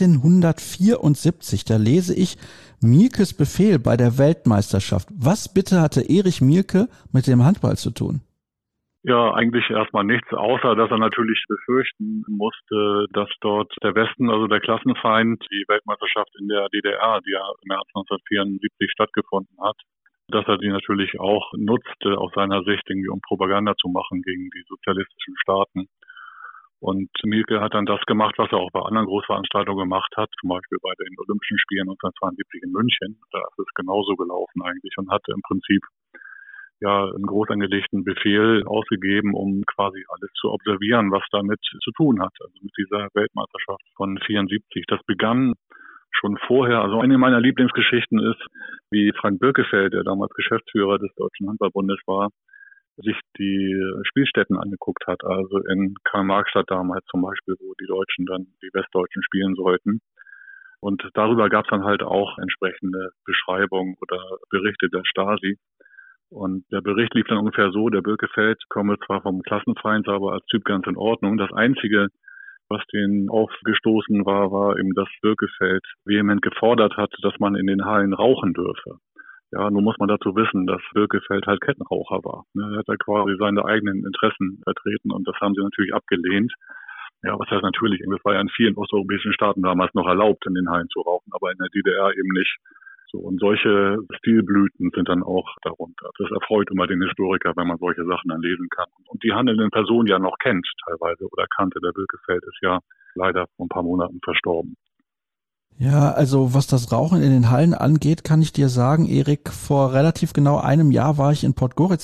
1974. Da lese ich Mielkes Befehl bei der Weltmeisterschaft. Was bitte hatte Erich Mielke mit dem Handball zu tun? Ja, eigentlich erstmal nichts, außer dass er natürlich befürchten musste, dass dort der Westen, also der Klassenfeind, die Weltmeisterschaft in der DDR, die ja im März 1974 stattgefunden hat, dass er die natürlich auch nutzte aus seiner Sicht, irgendwie um Propaganda zu machen gegen die sozialistischen Staaten. Und Mielke hat dann das gemacht, was er auch bei anderen Großveranstaltungen gemacht hat, zum Beispiel bei den Olympischen Spielen 1972 in München. Da ist es genauso gelaufen eigentlich und hatte im Prinzip ja einen groß angelegten Befehl ausgegeben, um quasi alles zu observieren, was damit zu tun hat, also mit dieser Weltmeisterschaft von 74. Das begann schon vorher, also eine meiner Lieblingsgeschichten ist, wie Frank Birkefeld, der damals Geschäftsführer des Deutschen Handballbundes war, sich die Spielstätten angeguckt hat, also in Karl-Marx-Stadt damals zum Beispiel, wo die Deutschen dann die Westdeutschen spielen sollten. Und darüber gab es dann halt auch entsprechende Beschreibungen oder Berichte der Stasi. Und der Bericht lief dann ungefähr so, der Birkefeld komme zwar vom Klassenfeind, aber als Typ ganz in Ordnung. Das Einzige, was denen aufgestoßen war, war eben, dass Birkefeld vehement gefordert hat, dass man in den Hallen rauchen dürfe. Ja, nun muss man dazu wissen, dass Birkefeld halt Kettenraucher war. Er hat da quasi seine eigenen Interessen vertreten und das haben sie natürlich abgelehnt. Ja, was heißt natürlich, das war ja in vielen osteuropäischen Staaten damals noch erlaubt, in den Hallen zu rauchen, aber in der DDR eben nicht. So, und solche Stilblüten sind dann auch darunter. Das erfreut immer den Historiker, wenn man solche Sachen dann lesen kann. Und die handelnden Personen ja noch kennt teilweise oder kannte. Der Birkefeld ist ja leider vor ein paar Monaten verstorben. Ja, also was das Rauchen in den Hallen angeht, kann ich dir sagen, Erik, vor relativ genau einem Jahr war ich in Podgorica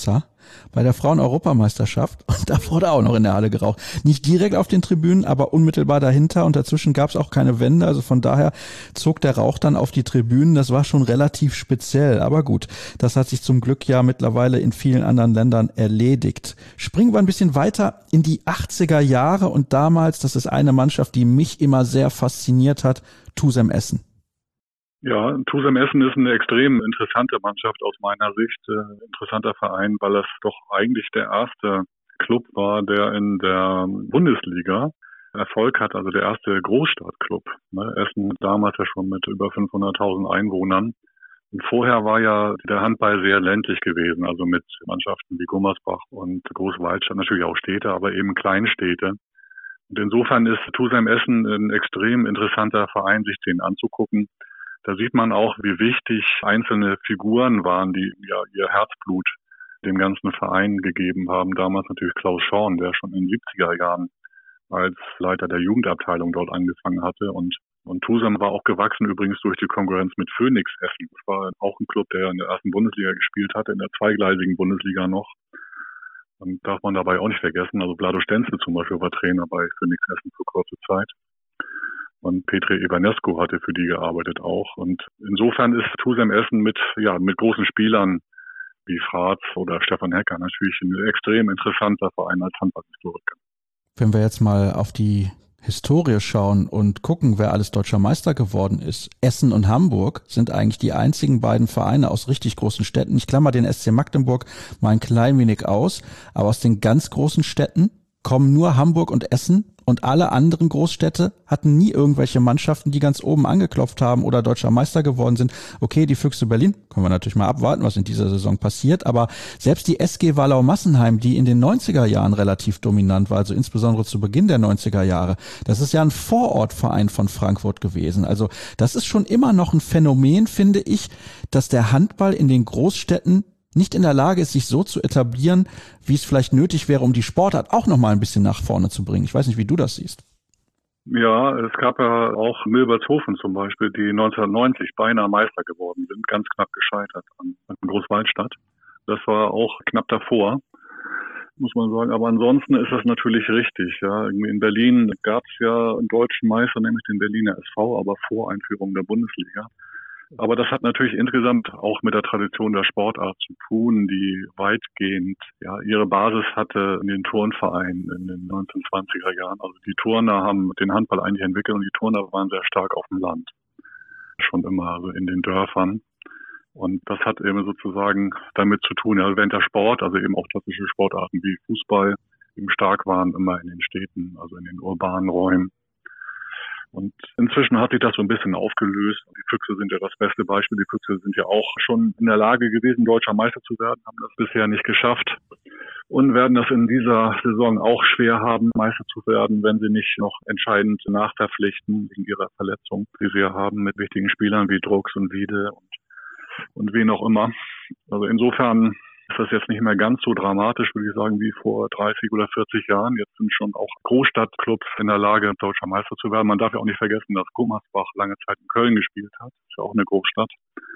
bei der Frauen-Europameisterschaft und da wurde auch noch in der Halle geraucht. Nicht direkt auf den Tribünen, aber unmittelbar dahinter und dazwischen gab es auch keine Wände, also von daher zog der Rauch dann auf die Tribünen. Das war schon relativ speziell, aber gut, das hat sich zum Glück ja mittlerweile in vielen anderen Ländern erledigt. Springen wir ein bisschen weiter in die 80er Jahre und damals, das ist eine Mannschaft, die mich immer sehr fasziniert hat, Tusem Essen. Ja, Tusem Essen ist eine extrem interessante Mannschaft aus meiner Sicht, interessanter Verein, weil es doch eigentlich der erste Club war, der in der Bundesliga Erfolg hat, also der erste Großstadtclub. Essen damals ja schon mit über 500.000 Einwohnern. Und vorher war ja der Handball sehr ländlich gewesen, also mit Mannschaften wie Gummersbach und Großwaldstadt, natürlich auch Städte, aber eben Kleinstädte. Und insofern ist Tusem Essen ein extrem interessanter Verein, sich den anzugucken. Da sieht man auch, wie wichtig einzelne Figuren waren, die ja ihr Herzblut dem ganzen Verein gegeben haben. Damals natürlich Klaus Schorn, der schon in den 70er Jahren als Leiter der Jugendabteilung dort angefangen hatte. Und Tusem war auch gewachsen übrigens durch die Konkurrenz mit Phoenix Essen. Das war auch ein Club, der in der ersten Bundesliga gespielt hatte, in der zweigleisigen Bundesliga noch. Und darf man dabei auch nicht vergessen. Also Vlado Stenzel zum Beispiel war Trainer bei Phoenix Essen für kurze Zeit. Und Petri Ivanescu hatte für die gearbeitet auch. Und insofern ist Tusem Essen mit großen Spielern wie Fratz oder Stefan Hecker natürlich ein extrem interessanter Verein als Handballhistoriker. Wenn wir jetzt mal auf die Historie schauen und gucken, wer alles deutscher Meister geworden ist. Essen und Hamburg sind eigentlich die einzigen beiden Vereine aus richtig großen Städten. Ich klammer den SC Magdeburg mal ein klein wenig aus, aber aus den ganz großen Städten kommen nur Hamburg und Essen und alle anderen Großstädte hatten nie irgendwelche Mannschaften, die ganz oben angeklopft haben oder deutscher Meister geworden sind. Okay, die Füchse Berlin, können wir natürlich mal abwarten, was in dieser Saison passiert, aber selbst die SG Wallau-Massenheim, die in den 90er Jahren relativ dominant war, also insbesondere zu Beginn der 90er Jahre, das ist ja ein Vorortverein von Frankfurt gewesen. Also das ist schon immer noch ein Phänomen, finde ich, dass der Handball in den Großstädten nicht in der Lage ist, sich so zu etablieren, wie es vielleicht nötig wäre, um die Sportart auch noch mal ein bisschen nach vorne zu bringen. Ich weiß nicht, wie du das siehst. Ja, es gab ja auch Milbertshofen zum Beispiel, die 1990 beinahe Meister geworden sind, ganz knapp gescheitert an Großwaldstadt. Das war auch knapp davor, muss man sagen. Aber ansonsten ist das natürlich richtig. Ja, in Berlin gab es ja einen deutschen Meister, nämlich den Berliner SV, aber vor Einführung der Bundesliga. Aber das hat natürlich insgesamt auch mit der Tradition der Sportart zu tun, die weitgehend ihre Basis hatte in den Turnvereinen in den 1920er Jahren. Also die Turner haben den Handball eigentlich entwickelt und die Turner waren sehr stark auf dem Land. Schon immer, also in den Dörfern. Und das hat eben sozusagen damit zu tun, während der Sport, also eben auch klassische Sportarten wie Fußball, eben stark waren immer in den Städten, also in den urbanen Räumen. Und inzwischen hat sich das so ein bisschen aufgelöst. Die Füchse sind ja das beste Beispiel. Die Füchse sind ja auch schon in der Lage gewesen, deutscher Meister zu werden, haben das bisher nicht geschafft und werden das in dieser Saison auch schwer haben, Meister zu werden, wenn sie nicht noch entscheidend nachverpflichten wegen ihrer Verletzung, die sie ja haben mit wichtigen Spielern wie Drucks und Wiede und wen auch immer. Also insofern ist das jetzt nicht mehr ganz so dramatisch, würde ich sagen, wie vor 30 oder 40 Jahren. Jetzt sind schon auch Großstadtclubs in der Lage, deutscher Meister zu werden. Man darf ja auch nicht vergessen, dass Gummersbach lange Zeit in Köln gespielt hat. Das ist ja auch eine Großstadt.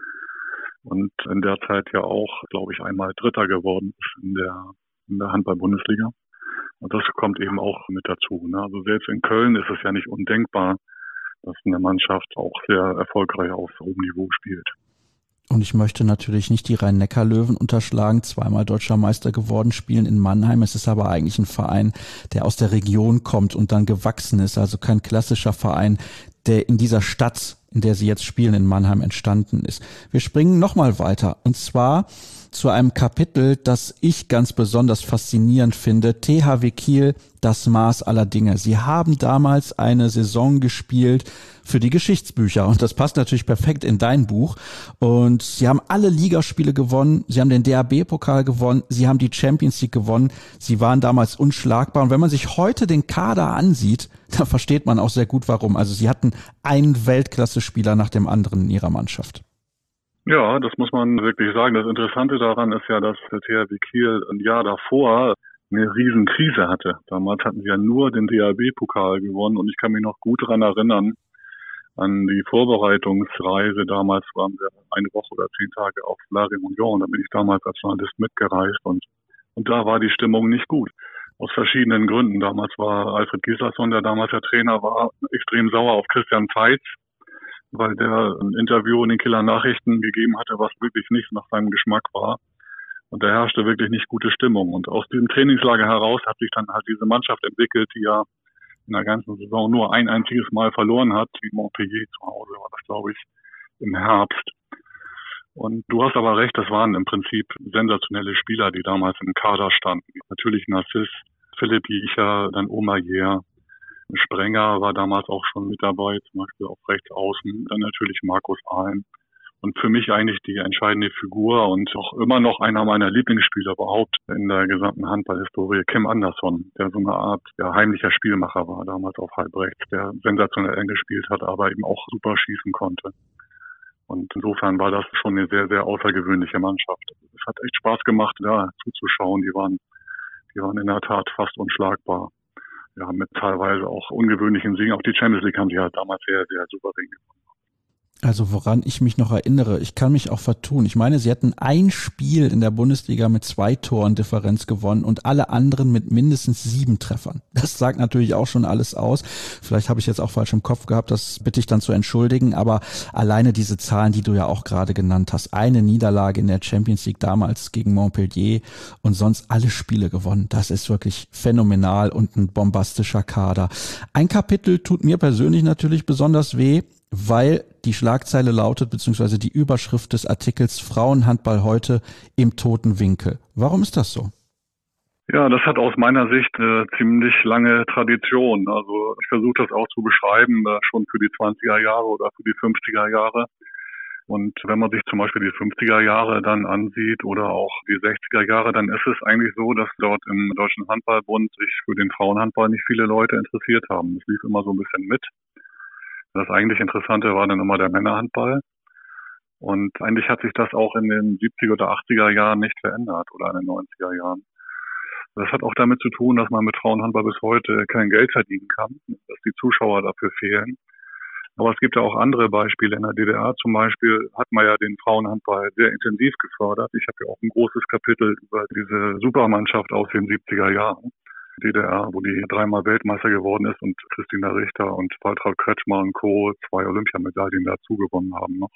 Und in der Zeit ja auch, glaube ich, einmal Dritter geworden ist in der Handball-Bundesliga. Und das kommt eben auch mit dazu. Ne? Also selbst in Köln ist es ja nicht undenkbar, dass eine Mannschaft auch sehr erfolgreich auf hohem Niveau spielt. Und ich möchte natürlich nicht die Rhein-Neckar-Löwen unterschlagen, zweimal deutscher Meister geworden, spielen in Mannheim. Es ist aber eigentlich ein Verein, der aus der Region kommt und dann gewachsen ist. Also kein klassischer Verein, der in dieser Stadt, in der sie jetzt spielen, in Mannheim entstanden ist. Wir springen nochmal weiter und zwar zu einem Kapitel, das ich ganz besonders faszinierend finde. THW Kiel, das Maß aller Dinge. Sie haben damals eine Saison gespielt für die Geschichtsbücher und das passt natürlich perfekt in dein Buch. Und sie haben alle Ligaspiele gewonnen, sie haben den DHB-Pokal gewonnen, sie haben die Champions League gewonnen. Sie waren damals unschlagbar und wenn man sich heute den Kader ansieht, da versteht man auch sehr gut, warum. Also sie hatten einen Weltklasse-Spieler nach dem anderen in ihrer Mannschaft. Ja, das muss man wirklich sagen. Das Interessante daran ist ja, dass der THW Kiel ein Jahr davor eine Riesenkrise hatte. Damals hatten sie ja nur den DHB-Pokal gewonnen und ich kann mich noch gut daran erinnern, an die Vorbereitungsreise. Damals waren wir eine Woche oder 10 Tage auf La Réunion. Da bin ich damals als Journalist mitgereist und Und da war die Stimmung nicht gut. Aus verschiedenen Gründen. Damals war Alfred Gislason, der damals der Trainer war, extrem sauer auf Christian Zeitz, weil der ein Interview in den Killer Nachrichten gegeben hatte, was wirklich nicht nach seinem Geschmack war. Und da herrschte wirklich nicht gute Stimmung. Und aus diesem Trainingslager heraus hat sich dann halt diese Mannschaft entwickelt, die ja in der ganzen Saison nur ein einziges Mal verloren hat. Die Montpellier zu Hause war das, glaube ich, im Herbst. Und du hast aber recht, das waren im Prinzip sensationelle Spieler, die damals im Kader standen. Natürlich Narciss, Philipp Jiecher, dann Omayer. Sprenger war damals auch schon mit dabei, zum Beispiel auf rechts außen. Dann natürlich Markus Alm. Und für mich eigentlich die entscheidende Figur und auch immer noch einer meiner Lieblingsspieler überhaupt in der gesamten Handballhistorie, Kim Andersson, der so eine Art heimlicher Spielmacher war, damals auf Halbrechts, der sensationell gespielt hat, aber eben auch super schießen konnte. Und insofern war das schon eine sehr, sehr außergewöhnliche Mannschaft. Es hat echt Spaß gemacht, da zuzuschauen. Die waren in der Tat fast unschlagbar. Ja, mit teilweise auch ungewöhnlichen Siegen. Auch die Champions League haben die halt damals sehr, sehr souverän gewonnen. Also woran ich mich noch erinnere, ich kann mich auch vertun. Ich meine, sie hatten ein Spiel in der Bundesliga mit 2 Toren Differenz gewonnen und alle anderen mit mindestens 7 Treffern. Das sagt natürlich auch schon alles aus. Vielleicht habe ich jetzt auch falsch im Kopf gehabt, das bitte ich dann zu entschuldigen. Aber alleine diese Zahlen, die du ja auch gerade genannt hast, eine Niederlage in der Champions League damals gegen Montpellier und sonst alle Spiele gewonnen. Das ist wirklich phänomenal und ein bombastischer Kader. Ein Kapitel tut mir persönlich natürlich besonders weh, weil die Schlagzeile lautet, beziehungsweise die Überschrift des Artikels Frauenhandball heute im toten Winkel. Warum ist das so? Ja, das hat aus meiner Sicht eine ziemlich lange Tradition. Also ich versuche das auch zu beschreiben, schon für die 20er Jahre oder für die 50er Jahre. Und wenn man sich zum Beispiel die 50er Jahre dann ansieht oder auch die 60er Jahre, dann ist es eigentlich so, dass dort im Deutschen Handballbund sich für den Frauenhandball nicht viele Leute interessiert haben. Es lief immer so ein bisschen mit. Das eigentlich Interessante war dann immer der Männerhandball. Und eigentlich hat sich das auch in den 70er oder 80er Jahren nicht verändert oder in den 90er Jahren. Das hat auch damit zu tun, dass man mit Frauenhandball bis heute kein Geld verdienen kann, dass die Zuschauer dafür fehlen. Aber es gibt ja auch andere Beispiele. In der DDR zum Beispiel hat man ja den Frauenhandball sehr intensiv gefördert. Ich habe ja auch ein großes Kapitel über diese Supermannschaft aus den 70er Jahren. DDR, wo die 3-mal Weltmeister geworden ist und Christina Richter und Waltraud Kretschmer und Co. 2 Olympiamedaillen dazu gewonnen haben noch.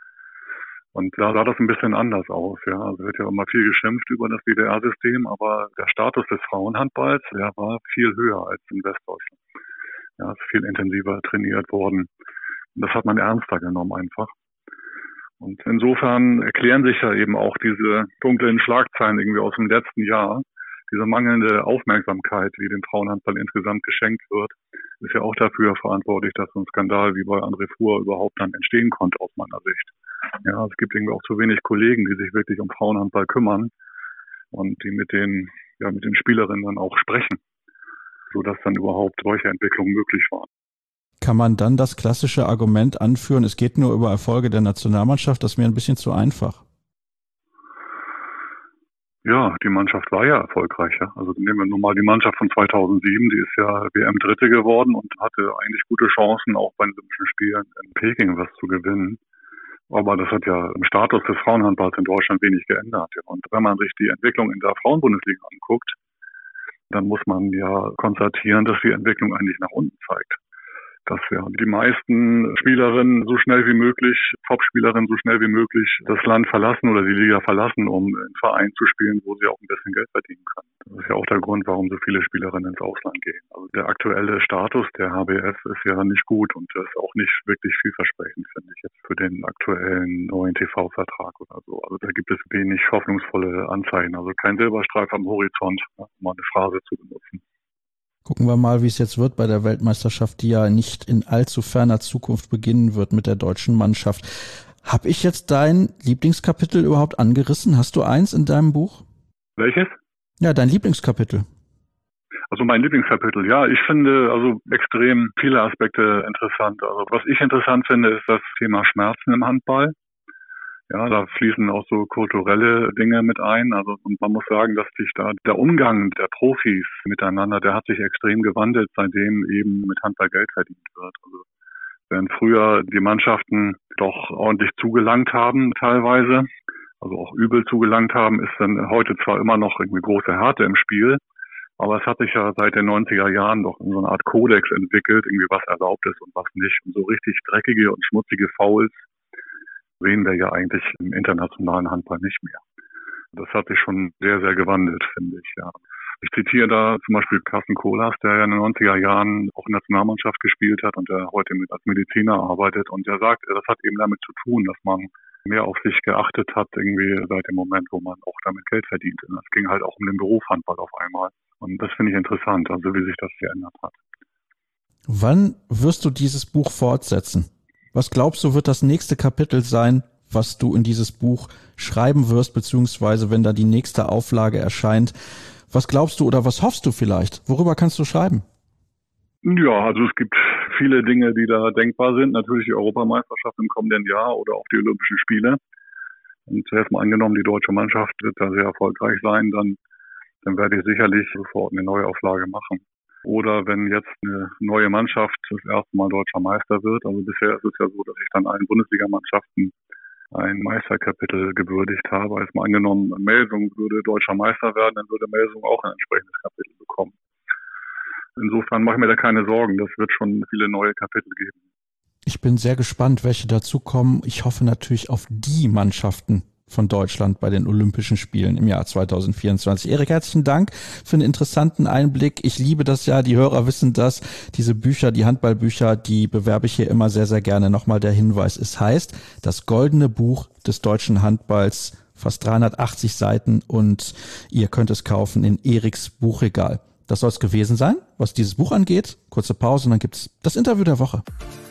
Und da sah das ein bisschen anders aus, ja. Also wird ja immer viel geschimpft über das DDR-System, aber der Status des Frauenhandballs, der war viel höher als in Westdeutschland. Ja, ist viel intensiver trainiert worden. Und das hat man ernster genommen einfach. Und insofern erklären sich ja eben auch diese dunklen Schlagzeilen irgendwie aus dem letzten Jahr. Diese mangelnde Aufmerksamkeit, die dem Frauenhandball insgesamt geschenkt wird, ist ja auch dafür verantwortlich, dass so ein Skandal wie bei André Fuhr überhaupt dann entstehen konnte, aus meiner Sicht. Ja, es gibt irgendwie auch zu wenig Kollegen, die sich wirklich um Frauenhandball kümmern und die mit den Spielerinnen dann auch sprechen, sodass dann überhaupt solche Entwicklungen möglich waren. Kann man dann das klassische Argument anführen, es geht nur über Erfolge der Nationalmannschaft, das ist mir ein bisschen zu einfach? Ja, die Mannschaft war ja erfolgreich. Ja. Also nehmen wir nun mal die Mannschaft von 2007, die ist ja WM-Dritte geworden und hatte eigentlich gute Chancen, auch bei den Olympischen Spielen in Peking was zu gewinnen. Aber das hat ja im Status des Frauenhandballs in Deutschland wenig geändert. Ja. Und wenn man sich die Entwicklung in der Frauenbundesliga anguckt, dann muss man ja konstatieren, dass die Entwicklung eigentlich nach unten zeigt. Dass ja die meisten Spielerinnen so schnell wie möglich, Top-Spielerinnen so schnell wie möglich das Land verlassen oder die Liga verlassen, um in Vereinen zu spielen, wo sie auch ein bisschen Geld verdienen können. Das ist ja auch der Grund, warum so viele Spielerinnen ins Ausland gehen. Also der aktuelle Status der HBF ist ja nicht gut und das ist auch nicht wirklich vielversprechend, finde ich, jetzt für den aktuellen neuen TV-Vertrag oder so. Also da gibt es wenig hoffnungsvolle Anzeichen. Also kein Silberstreif am Horizont, um mal eine Phrase zu benutzen. Gucken wir mal, wie es jetzt wird bei der Weltmeisterschaft, die ja nicht in allzu ferner Zukunft beginnen wird mit der deutschen Mannschaft. Habe ich jetzt dein Lieblingskapitel überhaupt angerissen? Hast du eins in deinem Buch? Welches? Ja, dein Lieblingskapitel. Also mein Lieblingskapitel, ja, ich finde also extrem viele Aspekte interessant. Also was ich interessant finde, ist das Thema Schmerzen im Handball. Ja, da fließen auch so kulturelle Dinge mit ein. Also, und man muss sagen, dass sich da der Umgang der Profis miteinander, der hat sich extrem gewandelt, seitdem eben mit Handball Geld verdient wird. Also, während früher die Mannschaften doch ordentlich zugelangt haben teilweise, also auch übel zugelangt haben, ist dann heute zwar immer noch irgendwie große Härte im Spiel, aber es hat sich ja seit den 90er Jahren doch in so eine Art Kodex entwickelt, irgendwie was erlaubt ist und was nicht. Und so richtig dreckige und schmutzige Fouls sehen wir ja eigentlich im internationalen Handball nicht mehr. Das hat sich schon sehr, sehr gewandelt, finde ich, ja. Ich zitiere da zum Beispiel Carsten Kohlhaas, der ja in den 90er Jahren auch in der Nationalmannschaft gespielt hat und der heute als Mediziner arbeitet. Und der sagt, das hat eben damit zu tun, dass man mehr auf sich geachtet hat, irgendwie seit dem Moment, wo man auch damit Geld verdient. Und es ging halt auch um den Beruf Handball auf einmal. Und das finde ich interessant, also wie sich das geändert hat. Wann wirst du dieses Buch fortsetzen? Was glaubst du, wird das nächste Kapitel sein, was du in dieses Buch schreiben wirst, beziehungsweise wenn da die nächste Auflage erscheint? Was glaubst du oder was hoffst du vielleicht? Worüber kannst du schreiben? Ja, also es gibt viele Dinge, die da denkbar sind. Natürlich die Europameisterschaft im kommenden Jahr oder auch die Olympischen Spiele. Und zuerst mal angenommen, die deutsche Mannschaft wird da sehr erfolgreich sein, dann werde ich sicherlich sofort eine Neuauflage machen. Oder wenn jetzt eine neue Mannschaft das erste Mal deutscher Meister wird, also bisher ist es ja so, dass ich dann allen Bundesligamannschaften ein Meisterkapitel gewürdigt habe. Als mal angenommen, Melsung würde deutscher Meister werden, dann würde Melsung auch ein entsprechendes Kapitel bekommen. Insofern mache ich mir da keine Sorgen. Das wird schon viele neue Kapitel geben. Ich bin sehr gespannt, welche dazukommen. Ich hoffe natürlich auf die Mannschaften von Deutschland bei den Olympischen Spielen im Jahr 2024. Erik, herzlichen Dank für einen interessanten Einblick. Ich liebe das ja, die Hörer wissen das. Diese Bücher, die Handballbücher, die bewerbe ich hier immer sehr, sehr gerne. Nochmal der Hinweis, es heißt Das Goldene Buch des deutschen Handballs, fast 380 Seiten und ihr könnt es kaufen in Eriks Buchregal. Das soll es gewesen sein, was dieses Buch angeht. Kurze Pause und dann gibt's das Interview der Woche.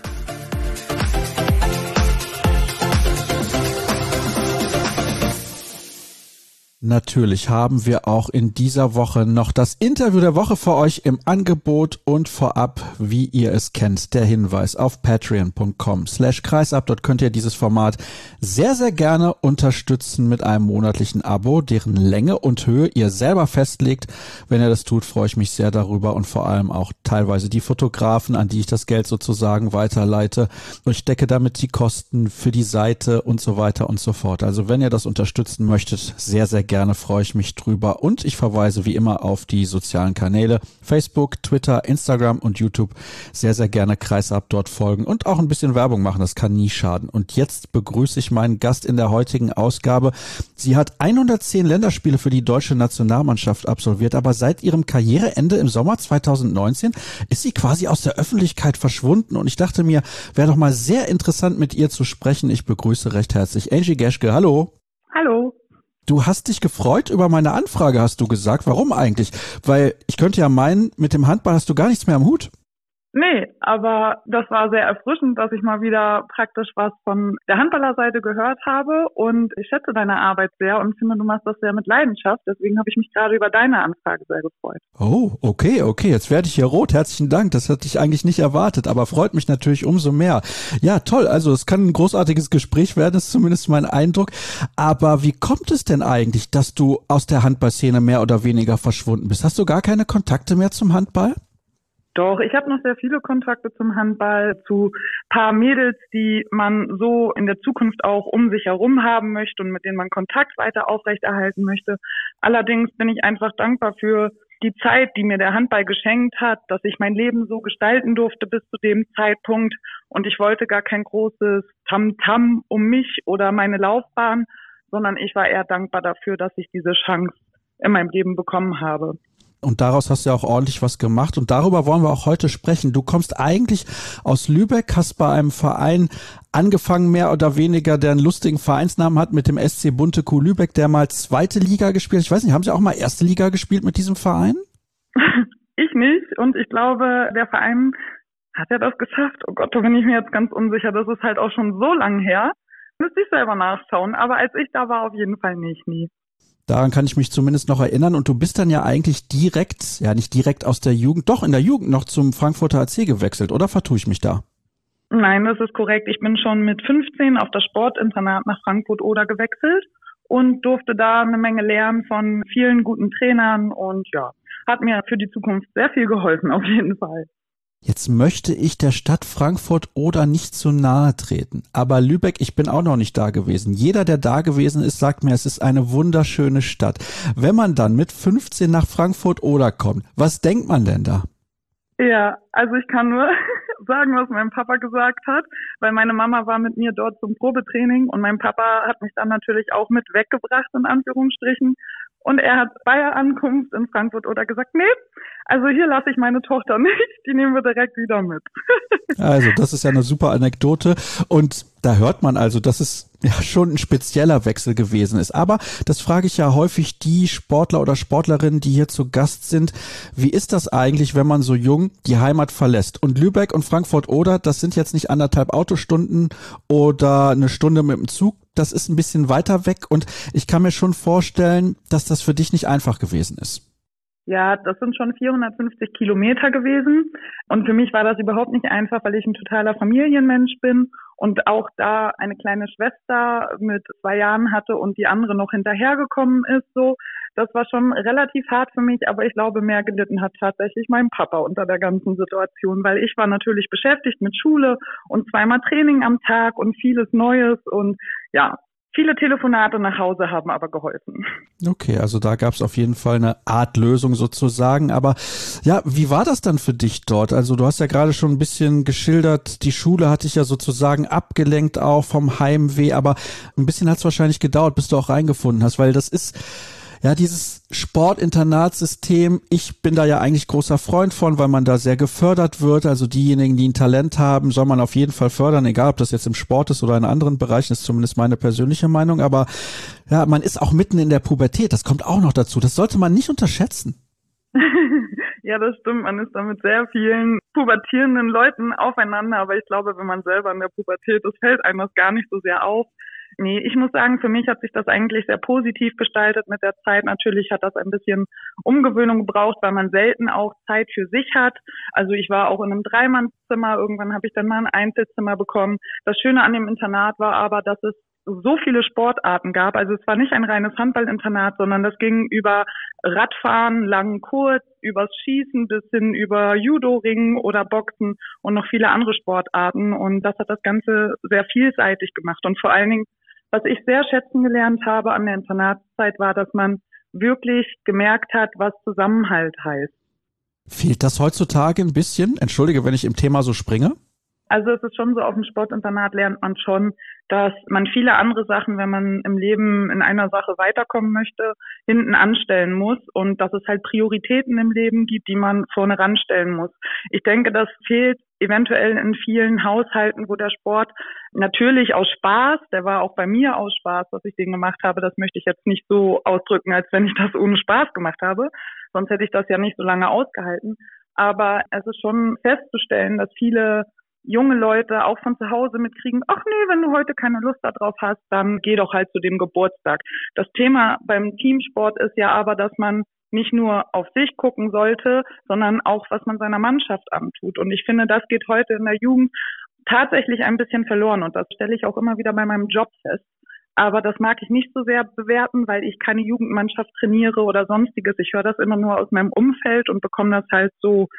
Natürlich haben wir auch in dieser Woche noch das Interview der Woche für euch im Angebot und vorab, wie ihr es kennt, der Hinweis auf patreon.com/kreisab. Dort könnt ihr dieses Format sehr, sehr gerne unterstützen mit einem monatlichen Abo, deren Länge und Höhe ihr selber festlegt. Wenn ihr das tut, freue ich mich sehr darüber und vor allem auch teilweise die Fotografen, an die ich das Geld sozusagen weiterleite. Und ich decke damit die Kosten für die Seite und so weiter und so fort. Also wenn ihr das unterstützen möchtet, sehr, sehr gerne, freue ich mich drüber und ich verweise wie immer auf die sozialen Kanäle Facebook, Twitter, Instagram und YouTube. Sehr, sehr gerne Kreisab dort folgen und auch ein bisschen Werbung machen, das kann nie schaden. Und jetzt begrüße ich meinen Gast in der heutigen Ausgabe. Sie hat 110 Länderspiele für die deutsche Nationalmannschaft absolviert, aber seit ihrem Karriereende im Sommer 2019 ist sie quasi aus der Öffentlichkeit verschwunden und ich dachte mir, wäre doch mal sehr interessant mit ihr zu sprechen. Ich begrüße recht herzlich Angie Geschke. Hallo. Hallo. Du hast dich gefreut über meine Anfrage, hast du gesagt. Warum eigentlich? Weil ich könnte ja meinen, mit dem Handball hast du gar nichts mehr am Hut. Nee, aber das war sehr erfrischend, dass ich mal wieder praktisch was von der Handballerseite gehört habe und ich schätze deine Arbeit sehr und finde, du machst das sehr mit Leidenschaft. Deswegen habe ich mich gerade über deine Anfrage sehr gefreut. Oh, okay, jetzt werde ich hier rot. Herzlichen Dank, das hatte ich eigentlich nicht erwartet, aber freut mich natürlich umso mehr. Ja, toll, also es kann ein großartiges Gespräch werden, ist zumindest mein Eindruck. Aber wie kommt es denn eigentlich, dass du aus der Handballszene mehr oder weniger verschwunden bist? Hast du gar keine Kontakte mehr zum Handball? Doch, ich habe noch sehr viele Kontakte zum Handball, zu paar Mädels, die man so in der Zukunft auch um sich herum haben möchte und mit denen man Kontakt weiter aufrechterhalten möchte. Allerdings bin ich einfach dankbar für die Zeit, die mir der Handball geschenkt hat, dass ich mein Leben so gestalten durfte bis zu dem Zeitpunkt. Und ich wollte gar kein großes Tamtam um mich oder meine Laufbahn, sondern ich war eher dankbar dafür, dass ich diese Chance in meinem Leben bekommen habe. Und daraus hast du ja auch ordentlich was gemacht. Und darüber wollen wir auch heute sprechen. Du kommst eigentlich aus Lübeck, hast bei einem Verein angefangen, mehr oder weniger, der einen lustigen Vereinsnamen hat, mit dem SC Bunte Kuh Lübeck, der mal zweite Liga gespielt hat. Ich weiß nicht, haben Sie auch mal erste Liga gespielt mit diesem Verein? Ich nicht. Und ich glaube, der Verein hat ja das geschafft. Oh Gott, da bin ich mir jetzt ganz unsicher. Das ist halt auch schon so lang her. Müsste ich selber nachschauen. Aber als ich da war, auf jeden Fall nicht, nie. Daran kann ich mich zumindest noch erinnern. Und du bist dann ja eigentlich direkt, ja nicht direkt aus der Jugend, doch in der Jugend noch zum Frankfurter AC gewechselt, oder vertue ich mich da? Nein, das ist korrekt. Ich bin schon mit 15 auf das Sportinternat nach Frankfurt-Oder gewechselt und durfte da eine Menge lernen von vielen guten Trainern und ja, hat mir für die Zukunft sehr viel geholfen, auf jeden Fall. Jetzt möchte ich der Stadt Frankfurt oder nicht zu nahe treten. Aber Lübeck, ich bin auch noch nicht da gewesen. Jeder, der da gewesen ist, sagt mir, es ist eine wunderschöne Stadt. Wenn man dann mit 15 nach Frankfurt oder kommt, was denkt man denn da? Ja, also ich kann nur sagen, was mein Papa gesagt hat, weil meine Mama war mit mir dort zum Probetraining und mein Papa hat mich dann natürlich auch mit weggebracht, in Anführungsstrichen. Und er hat bei der Ankunft in Frankfurt oder gesagt, nee, also hier lasse ich meine Tochter nicht, die nehmen wir direkt wieder mit. Also das ist ja eine super Anekdote und da hört man also, dass es ja schon ein spezieller Wechsel gewesen ist. Aber das frage ich ja häufig die Sportler oder Sportlerinnen, die hier zu Gast sind. Wie ist das eigentlich, wenn man so jung die Heimat verlässt? Und Lübeck und Frankfurt-Oder, das sind jetzt nicht 1,5 Autostunden oder eine Stunde mit dem Zug. Das ist ein bisschen weiter weg und ich kann mir schon vorstellen, dass das für dich nicht einfach gewesen ist. Ja, das sind schon 450 Kilometer gewesen. Und für mich war das überhaupt nicht einfach, weil ich ein totaler Familienmensch bin und auch da eine kleine Schwester mit 2 Jahren hatte und die andere noch hinterhergekommen ist. So, das war schon relativ hart für mich, aber ich glaube, mehr gelitten hat tatsächlich mein Papa unter der ganzen Situation, weil ich war natürlich beschäftigt mit Schule und 2-mal Training am Tag und vieles Neues und ja, viele Telefonate nach Hause haben aber geholfen. Okay, also da gab es auf jeden Fall eine Art Lösung sozusagen. Aber ja, wie war das dann für dich dort? Also du hast ja gerade schon ein bisschen geschildert, die Schule hat dich ja sozusagen abgelenkt auch vom Heimweh, aber ein bisschen hat es wahrscheinlich gedauert, bis du auch reingefunden hast, weil das ist ja dieses Sportinternatsystem. Ich bin da ja eigentlich großer Freund von, weil man da sehr gefördert wird. Also diejenigen, die ein Talent haben, soll man auf jeden Fall fördern, egal ob das jetzt im Sport ist oder in anderen Bereichen, ist zumindest meine persönliche Meinung. Aber ja, man ist auch mitten in der Pubertät. Das kommt auch noch dazu. Das sollte man nicht unterschätzen. Ja, das stimmt. Man ist da mit sehr vielen pubertierenden Leuten aufeinander. Aber ich glaube, wenn man selber in der Pubertät ist, fällt einem das gar nicht so sehr auf. Nee, ich muss sagen, für mich hat sich das eigentlich sehr positiv gestaltet mit der Zeit. Natürlich hat das ein bisschen Umgewöhnung gebraucht, weil man selten auch Zeit für sich hat. Also ich war auch in einem 3-Mann-Zimmer. Irgendwann habe ich dann mal ein Einzelzimmer bekommen. Das Schöne an dem Internat war aber, dass es so viele Sportarten gab. Also es war nicht ein reines Handballinternat, sondern das ging über Radfahren, lang, kurz, übers Schießen bis hin über Judo-Ringen oder Boxen und noch viele andere Sportarten. Und das hat das Ganze sehr vielseitig gemacht. Und vor allen Dingen, was ich sehr schätzen gelernt habe an der Internatszeit, war, dass man wirklich gemerkt hat, was Zusammenhalt heißt. Fehlt das heutzutage ein bisschen? Entschuldige, wenn ich im Thema so springe. Also es ist schon so, auf dem Sportinternat lernt man schon, dass man viele andere Sachen, wenn man im Leben in einer Sache weiterkommen möchte, hinten anstellen muss und dass es halt Prioritäten im Leben gibt, die man vorne ranstellen muss. Ich denke, das fehlt eventuell in vielen Haushalten, wo der Sport natürlich aus Spaß, der war auch bei mir aus Spaß, was ich den gemacht habe, das möchte ich jetzt nicht so ausdrücken, als wenn ich das ohne Spaß gemacht habe, sonst hätte ich das ja nicht so lange ausgehalten. Aber es ist schon festzustellen, dass viele junge Leute auch von zu Hause mitkriegen, ach nee, wenn du heute keine Lust darauf hast, dann geh doch halt zu dem Geburtstag. Das Thema beim Teamsport ist ja aber, dass man nicht nur auf sich gucken sollte, sondern auch, was man seiner Mannschaft antut. Und ich finde, das geht heute in der Jugend tatsächlich ein bisschen verloren. Und das stelle ich auch immer wieder bei meinem Job fest. Aber das mag ich nicht so sehr bewerten, weil ich keine Jugendmannschaft trainiere oder sonstiges. Ich höre das immer nur aus meinem Umfeld und bekomme das halt so,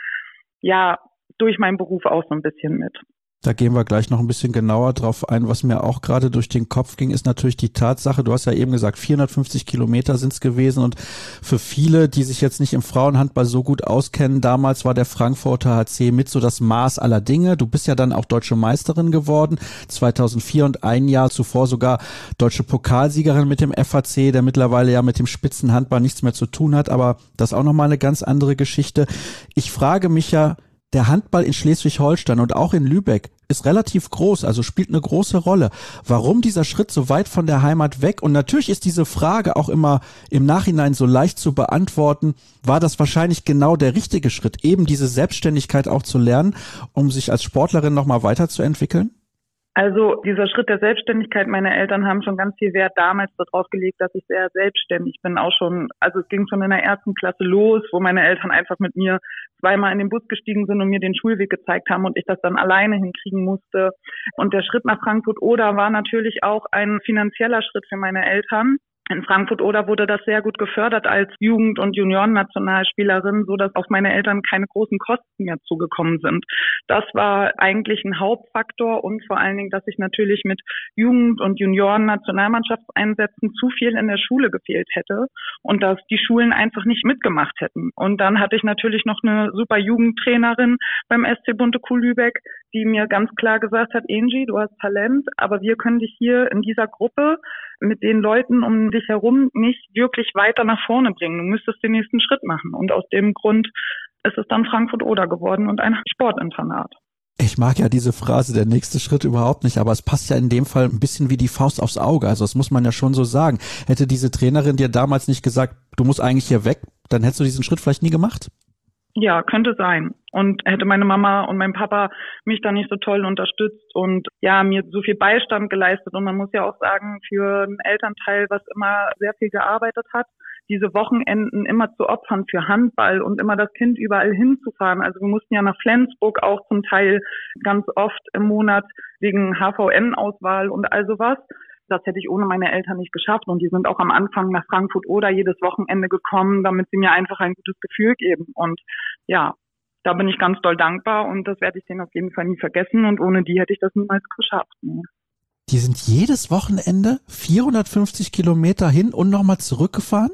ja, durch meinen Beruf auch so ein bisschen mit. Da gehen wir gleich noch ein bisschen genauer drauf ein. Was mir auch gerade durch den Kopf ging, ist natürlich die Tatsache, du hast ja eben gesagt, 450 Kilometer sind es gewesen und für viele, die sich jetzt nicht im Frauenhandball so gut auskennen, damals war der Frankfurter HC mit so das Maß aller Dinge. Du bist ja dann auch deutsche Meisterin geworden, 2004 und ein Jahr zuvor sogar deutsche Pokalsiegerin mit dem FHC, der mittlerweile ja mit dem Spitzenhandball nichts mehr zu tun hat, aber das ist auch nochmal eine ganz andere Geschichte. Ich frage mich ja, der Handball in Schleswig-Holstein und auch in Lübeck ist relativ groß, also spielt eine große Rolle. Warum dieser Schritt so weit von der Heimat weg? Und natürlich ist diese Frage auch immer im Nachhinein so leicht zu beantworten. War das wahrscheinlich genau der richtige Schritt, eben diese Selbstständigkeit auch zu lernen, um sich als Sportlerin nochmal weiterzuentwickeln? Also dieser Schritt der Selbstständigkeit, meine Eltern haben schon ganz viel Wert damals darauf gelegt, dass ich sehr selbstständig bin. Auch schon, also es ging schon in der 1. Klasse los, wo meine Eltern einfach mit mir 2-mal in den Bus gestiegen sind und mir den Schulweg gezeigt haben und ich das dann alleine hinkriegen musste. Und der Schritt nach Frankfurt-Oder war natürlich auch ein finanzieller Schritt für meine Eltern. In Frankfurt-Oder wurde das sehr gut gefördert als Jugend- und Juniorennationalspielerin, so dass auf meine Eltern keine großen Kosten mehr zugekommen sind. Das war eigentlich ein Hauptfaktor und vor allen Dingen, dass ich natürlich mit Jugend- und Junioren-Nationalmannschaftseinsätzen zu viel in der Schule gefehlt hätte und dass die Schulen einfach nicht mitgemacht hätten. Und dann hatte ich natürlich noch eine super Jugendtrainerin beim SC Bunte Kuh Lübeck, die mir ganz klar gesagt hat, Angie, du hast Talent, aber wir können dich hier in dieser Gruppe mit den Leuten um dich herum nicht wirklich weiter nach vorne bringen. Du müsstest den nächsten Schritt machen. Und aus dem Grund ist es dann Frankfurt-Oder geworden und ein Sportinternat. Ich mag ja diese Phrase, der nächste Schritt überhaupt nicht, aber es passt ja in dem Fall ein bisschen wie die Faust aufs Auge. Also das muss man ja schon so sagen. Hätte diese Trainerin dir damals nicht gesagt, du musst eigentlich hier weg, dann hättest du diesen Schritt vielleicht nie gemacht? Ja, könnte sein. Und hätte meine Mama und mein Papa mich da nicht so toll unterstützt und ja, mir so viel Beistand geleistet. Und man muss ja auch sagen, für einen Elternteil, was immer sehr viel gearbeitet hat, diese Wochenenden immer zu opfern für Handball und immer das Kind überall hinzufahren. Also wir mussten ja nach Flensburg auch zum Teil ganz oft im Monat wegen HVN-Auswahl und all sowas. Das hätte ich ohne meine Eltern nicht geschafft. Und die sind auch am Anfang nach Frankfurt-Oder jedes Wochenende gekommen, damit sie mir einfach ein gutes Gefühl geben. Und ja, da bin ich ganz doll dankbar und das werde ich denen auf jeden Fall nie vergessen. Und ohne die hätte ich das niemals geschafft. Ne? Die sind jedes Wochenende 450 Kilometer hin und nochmal zurückgefahren?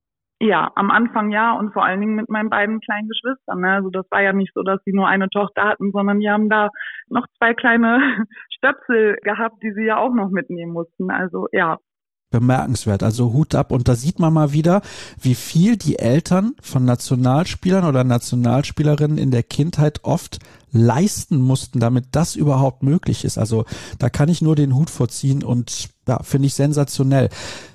Ja, am Anfang ja und vor allen Dingen mit meinen beiden kleinen Geschwistern. Ne? Also das war ja nicht so, dass sie nur eine Tochter hatten, sondern die haben da noch 2 kleine Stöpsel gehabt, die sie ja auch noch mitnehmen mussten. Also ja. Bemerkenswert, also Hut ab. Und da sieht man mal wieder, wie viel die Eltern von Nationalspielern oder Nationalspielerinnen in der Kindheit oft leisten mussten, damit das überhaupt möglich ist. Also da kann ich nur den Hut vorziehen und ja, finde ich sensationell.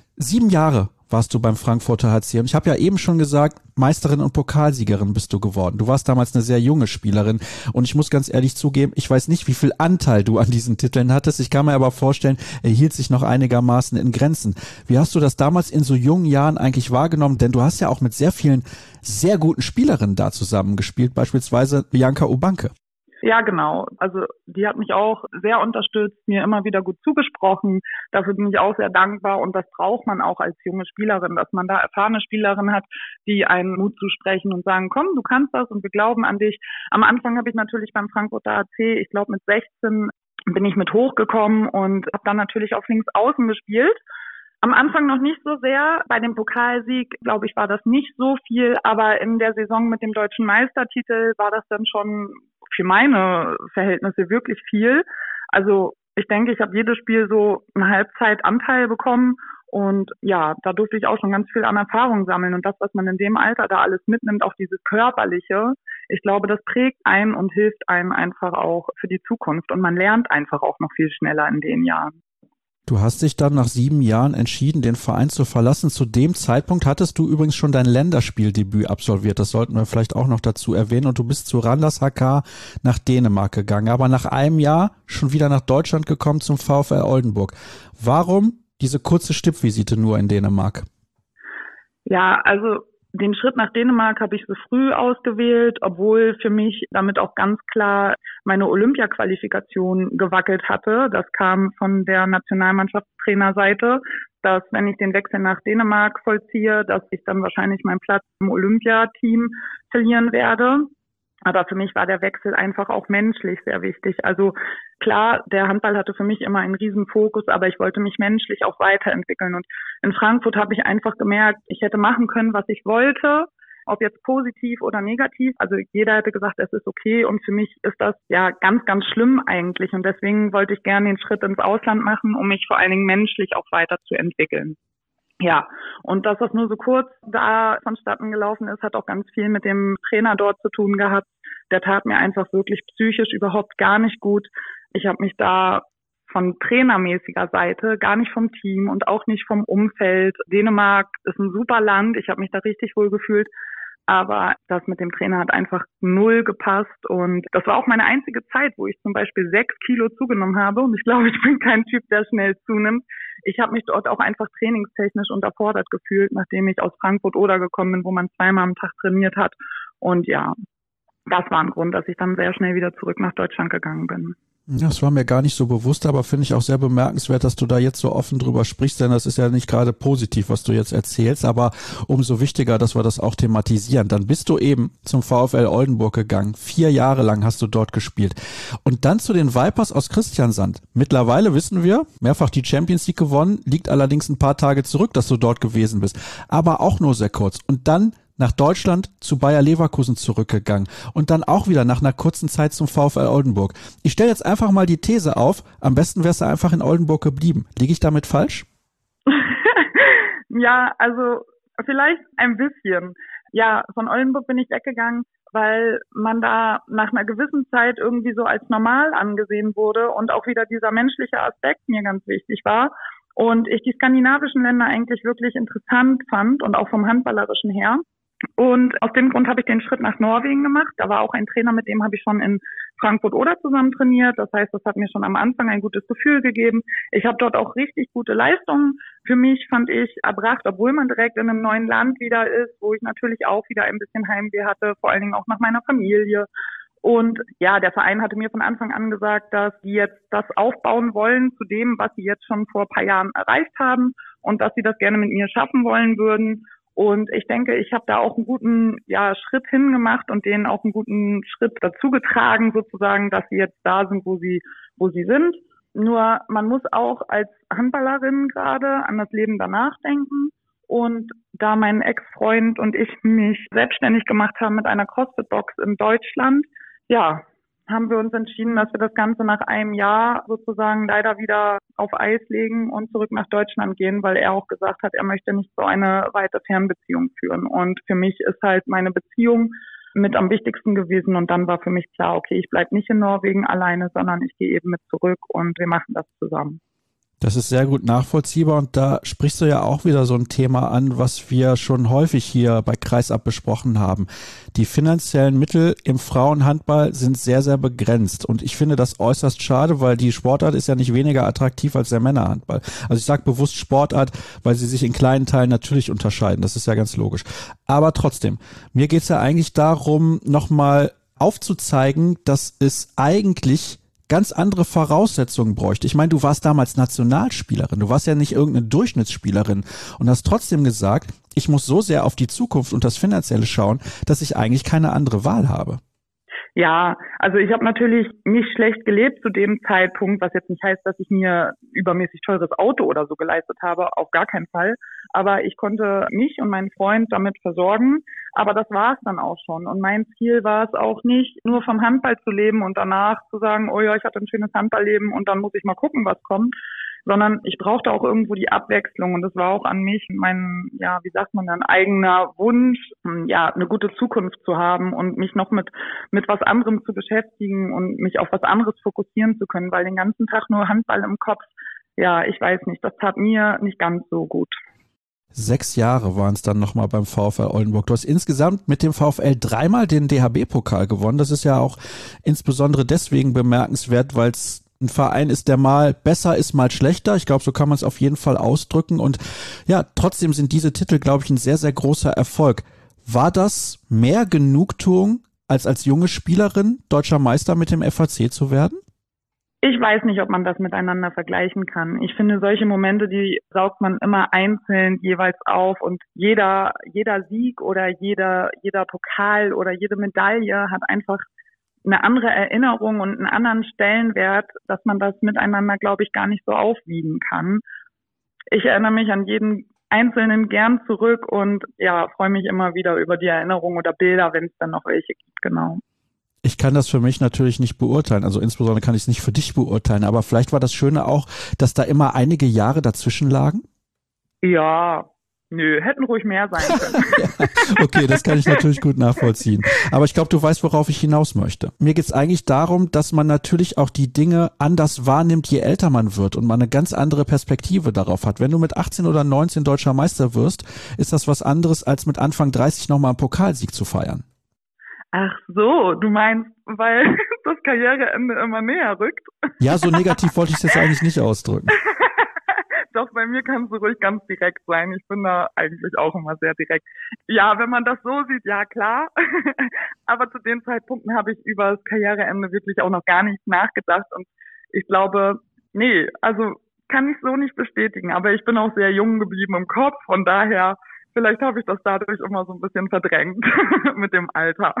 7 Jahre warst du beim Frankfurter HC. Und ich habe ja eben schon gesagt, Meisterin und Pokalsiegerin bist du geworden. Du warst damals eine sehr junge Spielerin. Und ich muss ganz ehrlich zugeben, ich weiß nicht, wie viel Anteil du an diesen Titeln hattest. Ich kann mir aber vorstellen, er hielt sich noch einigermaßen in Grenzen. Wie hast du das damals in so jungen Jahren eigentlich wahrgenommen? Denn du hast ja auch mit sehr vielen sehr guten Spielerinnen da zusammengespielt, beispielsweise Bianca Ubanke. Ja, genau. Also die hat mich auch sehr unterstützt, mir immer wieder gut zugesprochen. Dafür bin ich auch sehr dankbar und das braucht man auch als junge Spielerin, dass man da erfahrene Spielerinnen hat, die einen Mut zusprechen und sagen, komm, du kannst das und wir glauben an dich. Am Anfang habe ich natürlich beim Frankfurter AC, ich glaube mit 16 bin ich mit hochgekommen und habe dann natürlich auf links außen gespielt. Am Anfang noch nicht so sehr. Bei dem Pokalsieg, glaube ich, war das nicht so viel. Aber in der Saison mit dem deutschen Meistertitel war das dann schon für meine Verhältnisse wirklich viel. Also ich denke, ich habe jedes Spiel so eine Halbzeit Anteil bekommen. Und ja, da durfte ich auch schon ganz viel an Erfahrung sammeln. Und das, was man in dem Alter da alles mitnimmt, auch dieses Körperliche, ich glaube, das prägt einen und hilft einem einfach auch für die Zukunft. Und man lernt einfach auch noch viel schneller in den Jahren. Du hast dich dann nach 7 Jahren entschieden, den Verein zu verlassen. Zu dem Zeitpunkt hattest du übrigens schon dein Länderspieldebüt absolviert. Das sollten wir vielleicht auch noch dazu erwähnen. Und du bist zu Randers HK nach Dänemark gegangen. Aber nach einem Jahr schon wieder nach Deutschland gekommen zum VfL Oldenburg. Warum diese kurze Stippvisite nur in Dänemark? Ja, also den Schritt nach Dänemark habe ich so früh ausgewählt, obwohl für mich damit auch ganz klar meine Olympia-Qualifikation gewackelt hatte. Das kam von der Nationalmannschaftstrainerseite, dass wenn ich den Wechsel nach Dänemark vollziehe, dass ich dann wahrscheinlich meinen Platz im Olympiateam verlieren werde. Aber für mich war der Wechsel einfach auch menschlich sehr wichtig. Also klar, der Handball hatte für mich immer einen riesen Fokus, aber ich wollte mich menschlich auch weiterentwickeln. Und in Frankfurt habe ich einfach gemerkt, ich hätte machen können, was ich wollte, ob jetzt positiv oder negativ. Also jeder hätte gesagt, es ist okay. Und für mich ist das ja ganz, ganz schlimm eigentlich. Und deswegen wollte ich gerne den Schritt ins Ausland machen, um mich vor allen Dingen menschlich auch weiterzuentwickeln. Ja, und dass das nur so kurz da vonstatten gelaufen ist, hat auch ganz viel mit dem Trainer dort zu tun gehabt. Der tat mir einfach wirklich psychisch überhaupt gar nicht gut. Ich habe mich da von trainermäßiger Seite, gar nicht vom Team und auch nicht vom Umfeld. Dänemark ist ein super Land, ich habe mich da richtig wohl gefühlt. Aber das mit dem Trainer hat einfach null gepasst. Und das war auch meine einzige Zeit, wo ich zum Beispiel 6 Kilo zugenommen habe. Und ich glaube, ich bin kein Typ, der schnell zunimmt. Ich habe mich dort auch einfach trainingstechnisch unterfordert gefühlt, nachdem ich aus Frankfurt-Oder gekommen bin, wo man 2-mal am Tag trainiert hat. Und ja, das war ein Grund, dass ich dann sehr schnell wieder zurück nach Deutschland gegangen bin. Das war mir gar nicht so bewusst, aber finde ich auch sehr bemerkenswert, dass du da jetzt so offen drüber sprichst, denn das ist ja nicht gerade positiv, was du jetzt erzählst, aber umso wichtiger, dass wir das auch thematisieren. Dann bist du eben zum VfL Oldenburg gegangen. 4 Jahre lang hast du dort gespielt. Und dann zu den Vipers aus Christiansand. Mittlerweile wissen wir, mehrfach die Champions League gewonnen, liegt allerdings ein paar Tage zurück, dass du dort gewesen bist. Aber auch nur sehr kurz. Und dann nach Deutschland zu Bayer Leverkusen zurückgegangen und dann auch wieder nach einer kurzen Zeit zum VfL Oldenburg. Ich stelle jetzt einfach mal die These auf, am besten wärst du einfach in Oldenburg geblieben. Liege ich damit falsch? Ja, also vielleicht ein bisschen. Ja, von Oldenburg bin ich weggegangen, weil man da nach einer gewissen Zeit irgendwie so als normal angesehen wurde und auch wieder dieser menschliche Aspekt mir ganz wichtig war. Und ich die skandinavischen Länder eigentlich wirklich interessant fand und auch vom Handballerischen her. Und aus dem Grund habe ich den Schritt nach Norwegen gemacht. Da war auch ein Trainer, mit dem habe ich schon in Frankfurt-Oder zusammen trainiert. Das heißt, das hat mir schon am Anfang ein gutes Gefühl gegeben. Ich habe dort auch richtig gute Leistungen für mich, fand ich, erbracht, obwohl man direkt in einem neuen Land wieder ist, wo ich natürlich auch wieder ein bisschen Heimweh hatte, vor allen Dingen auch nach meiner Familie. Und ja, der Verein hatte mir von Anfang an gesagt, dass sie jetzt das aufbauen wollen zu dem, was sie jetzt schon vor ein paar Jahren erreicht haben und dass sie das gerne mit mir schaffen wollen würden. Und ich denke, ich habe da auch einen guten Schritt hingemacht und denen auch einen guten Schritt dazu getragen, sozusagen, dass sie jetzt da sind, wo sie sind. Nur man muss auch als Handballerin gerade an das Leben danach denken. Und da mein Ex-Freund und ich mich selbstständig gemacht haben mit einer CrossFit-Box in Deutschland, ja, haben wir uns entschieden, dass wir das Ganze nach einem Jahr sozusagen leider wieder auf Eis legen und zurück nach Deutschland gehen, weil er auch gesagt hat, er möchte nicht so eine weite Fernbeziehung führen. Und für mich ist halt meine Beziehung mit am wichtigsten gewesen. Und dann war für mich klar, okay, ich bleibe nicht in Norwegen alleine, sondern ich gehe eben mit zurück und wir machen das zusammen. Das ist sehr gut nachvollziehbar und da sprichst du ja auch wieder so ein Thema an, was wir schon häufig hier bei Kreisab besprochen haben. Die finanziellen Mittel im Frauenhandball sind sehr, sehr begrenzt und ich finde das äußerst schade, weil die Sportart ist ja nicht weniger attraktiv als der Männerhandball. Also ich sage bewusst Sportart, weil sie sich in kleinen Teilen natürlich unterscheiden, das ist ja ganz logisch. Aber trotzdem, mir geht es ja eigentlich darum, nochmal aufzuzeigen, dass es eigentlich ganz andere Voraussetzungen bräuchte. Ich meine, du warst damals Nationalspielerin, du warst ja nicht irgendeine Durchschnittsspielerin und hast trotzdem gesagt, ich muss so sehr auf die Zukunft und das Finanzielle schauen, dass ich eigentlich keine andere Wahl habe. Ja, also ich habe natürlich nicht schlecht gelebt zu dem Zeitpunkt, was jetzt nicht heißt, dass ich mir übermäßig teures Auto oder so geleistet habe, auf gar keinen Fall. Aber ich konnte mich und meinen Freund damit versorgen. Aber das war es dann auch schon. Und mein Ziel war es auch nicht, nur vom Handball zu leben und danach zu sagen, oh ja, ich hatte ein schönes Handballleben und dann muss ich mal gucken, was kommt. Sondern ich brauchte auch irgendwo die Abwechslung und das war auch an mich mein, eigener Wunsch, eine gute Zukunft zu haben und mich noch mit was anderem zu beschäftigen und mich auf was anderes fokussieren zu können, weil den ganzen Tag nur Handball im Kopf, ich weiß nicht, das tat mir nicht ganz so gut. 6 Jahre waren es dann nochmal beim VfL Oldenburg. Du hast insgesamt mit dem VfL 3-mal den DHB-Pokal gewonnen. Das ist ja auch insbesondere deswegen bemerkenswert, weil es ein Verein ist, der mal besser ist, mal schlechter. Ich glaube, so kann man es auf jeden Fall ausdrücken. Und ja, trotzdem sind diese Titel, glaube ich, ein sehr, sehr großer Erfolg. War das mehr Genugtuung, als junge Spielerin deutscher Meister mit dem FAC zu werden? Ich weiß nicht, ob man das miteinander vergleichen kann. Ich finde, solche Momente, die saugt man immer einzeln jeweils auf und jeder Sieg oder jeder Pokal oder jede Medaille hat einfach eine andere Erinnerung und einen anderen Stellenwert, dass man das miteinander, glaube ich, gar nicht so aufwiegen kann. Ich erinnere mich an jeden Einzelnen gern zurück und freue mich immer wieder über die Erinnerung oder Bilder, wenn es dann noch welche gibt, genau. Ich kann das für mich natürlich nicht beurteilen, also insbesondere kann ich es nicht für dich beurteilen, aber vielleicht war das Schöne auch, dass da immer einige Jahre dazwischen lagen? Ja, hätten ruhig mehr sein können. Ja, okay, das kann ich natürlich gut nachvollziehen. Aber ich glaube, du weißt, worauf ich hinaus möchte. Mir geht es eigentlich darum, dass man natürlich auch die Dinge anders wahrnimmt, je älter man wird und man eine ganz andere Perspektive darauf hat. Wenn du mit 18 oder 19 deutscher Meister wirst, ist das was anderes, als mit Anfang 30 nochmal einen Pokalsieg zu feiern. Ach so, du meinst, weil das Karriereende immer näher rückt? Ja, so negativ wollte ich es jetzt eigentlich nicht ausdrücken. Doch, bei mir kannst du ruhig ganz direkt sein. Ich bin da eigentlich auch immer sehr direkt. Ja, wenn man das so sieht, ja klar. Aber zu den Zeitpunkten habe ich über das Karriereende wirklich auch noch gar nicht nachgedacht. Und ich glaube, nee, also kann ich so nicht bestätigen. Aber ich bin auch sehr jung geblieben im Kopf. Von daher, vielleicht habe ich das dadurch immer so ein bisschen verdrängt mit dem Alter.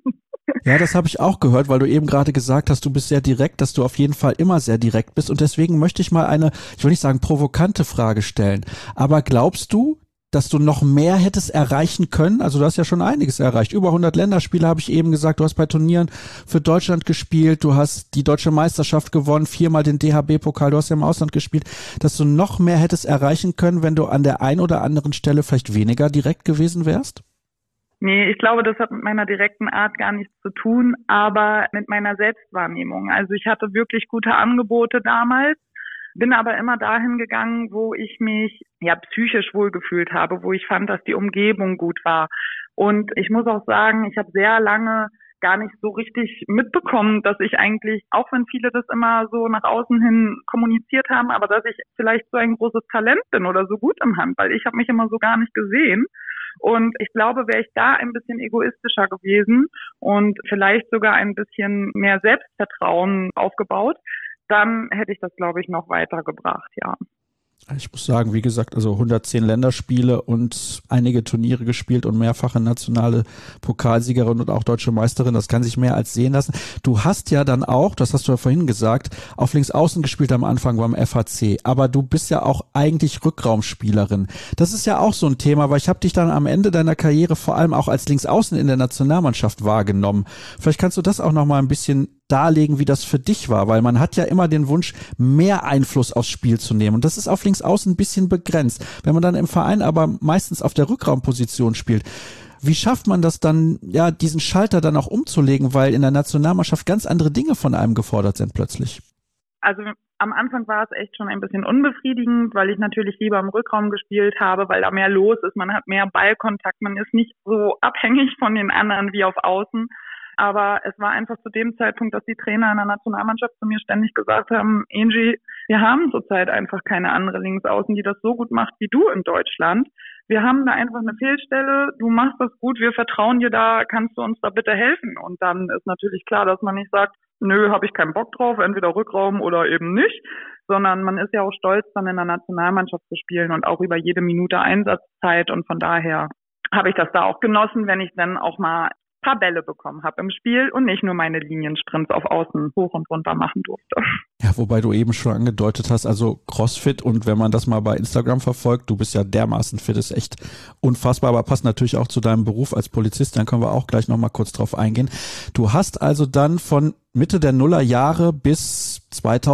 Ja, das habe ich auch gehört, weil du eben gerade gesagt hast, du bist sehr direkt, dass du auf jeden Fall immer sehr direkt bist. Und deswegen möchte ich mal eine, ich will nicht sagen provokante Frage stellen, aber glaubst du, dass du noch mehr hättest erreichen können? Also du hast ja schon einiges erreicht. Über 100 Länderspiele habe ich eben gesagt. Du hast bei Turnieren für Deutschland gespielt. Du hast die Deutsche Meisterschaft gewonnen, 4-mal den DHB-Pokal. Du hast ja im Ausland gespielt. Dass du noch mehr hättest erreichen können, wenn du an der einen oder anderen Stelle vielleicht weniger direkt gewesen wärst? Nee, ich glaube, das hat mit meiner direkten Art gar nichts zu tun, aber mit meiner Selbstwahrnehmung. Also ich hatte wirklich gute Angebote damals, bin aber immer dahin gegangen, wo ich mich psychisch wohlgefühlt habe, wo ich fand, dass die Umgebung gut war. Und ich muss auch sagen, ich habe sehr lange gar nicht so richtig mitbekommen, dass ich eigentlich, auch wenn viele das immer so nach außen hin kommuniziert haben, aber dass ich vielleicht so ein großes Talent bin oder so gut im Handball. Ich habe mich immer so gar nicht gesehen. Und ich glaube, wäre ich da ein bisschen egoistischer gewesen und vielleicht sogar ein bisschen mehr Selbstvertrauen aufgebaut, dann hätte ich das, glaube ich, noch weitergebracht, ja. Ich muss sagen, wie gesagt, also 110 Länderspiele und einige Turniere gespielt und mehrfache nationale Pokalsiegerin und auch deutsche Meisterin, das kann sich mehr als sehen lassen. Du hast ja dann auch, das hast du ja vorhin gesagt, auf Linksaußen gespielt am Anfang beim FHC, aber du bist ja auch eigentlich Rückraumspielerin. Das ist ja auch so ein Thema, weil ich habe dich dann am Ende deiner Karriere vor allem auch als Linksaußen in der Nationalmannschaft wahrgenommen. Vielleicht kannst du das auch noch mal ein bisschen darlegen, wie das für dich war, weil man hat ja immer den Wunsch, mehr Einfluss aufs Spiel zu nehmen und das ist auf Linksaußen ein bisschen begrenzt. Wenn man dann im Verein aber meistens auf der Rückraumposition spielt, wie schafft man das dann, ja, diesen Schalter dann auch umzulegen, weil in der Nationalmannschaft ganz andere Dinge von einem gefordert sind plötzlich? Also am Anfang war es echt schon ein bisschen unbefriedigend, weil ich natürlich lieber im Rückraum gespielt habe, weil da mehr los ist, man hat mehr Ballkontakt, man ist nicht so abhängig von den anderen wie auf Außen. Aber es war einfach zu dem Zeitpunkt, dass die Trainer in der Nationalmannschaft zu mir ständig gesagt haben, Angie, wir haben zurzeit einfach keine andere Linksaußen, die das so gut macht wie du in Deutschland. Wir haben da einfach eine Fehlstelle, du machst das gut, wir vertrauen dir da, kannst du uns da bitte helfen? Und dann ist natürlich klar, dass man nicht sagt, nö, habe ich keinen Bock drauf, entweder Rückraum oder eben nicht, sondern man ist ja auch stolz, dann in der Nationalmannschaft zu spielen und auch über jede Minute Einsatzzeit. Und von daher habe ich das da auch genossen, wenn ich dann auch mal paar Bälle bekommen habe im Spiel und nicht nur meine Liniensprints auf Außen hoch und runter machen durfte. Ja, wobei du eben schon angedeutet hast, also CrossFit, und wenn man das mal bei Instagram verfolgt, du bist ja dermaßen fit, ist echt unfassbar, aber passt natürlich auch zu deinem Beruf als Polizist, dann können wir auch gleich nochmal kurz drauf eingehen. Du hast also dann von Mitte der Nullerjahre bis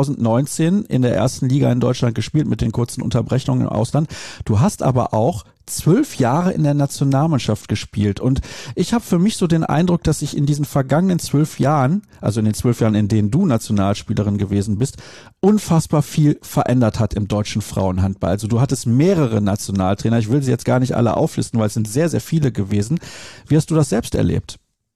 2019 in der ersten Liga in Deutschland gespielt mit den kurzen Unterbrechungen im Ausland. Du hast aber auch 12 Jahre in der Nationalmannschaft gespielt und ich habe für mich so den Eindruck, dass sich in diesen vergangenen 12 Jahren, also in den 12 Jahren, in denen du Nationalspielerin gewesen bist, unfassbar viel verändert hat im deutschen Frauenhandball. Also du hattest mehrere Nationaltrainer, ich will sie jetzt gar nicht alle auflisten, weil es sind sehr, sehr viele gewesen. Wie hast du das selbst erlebt?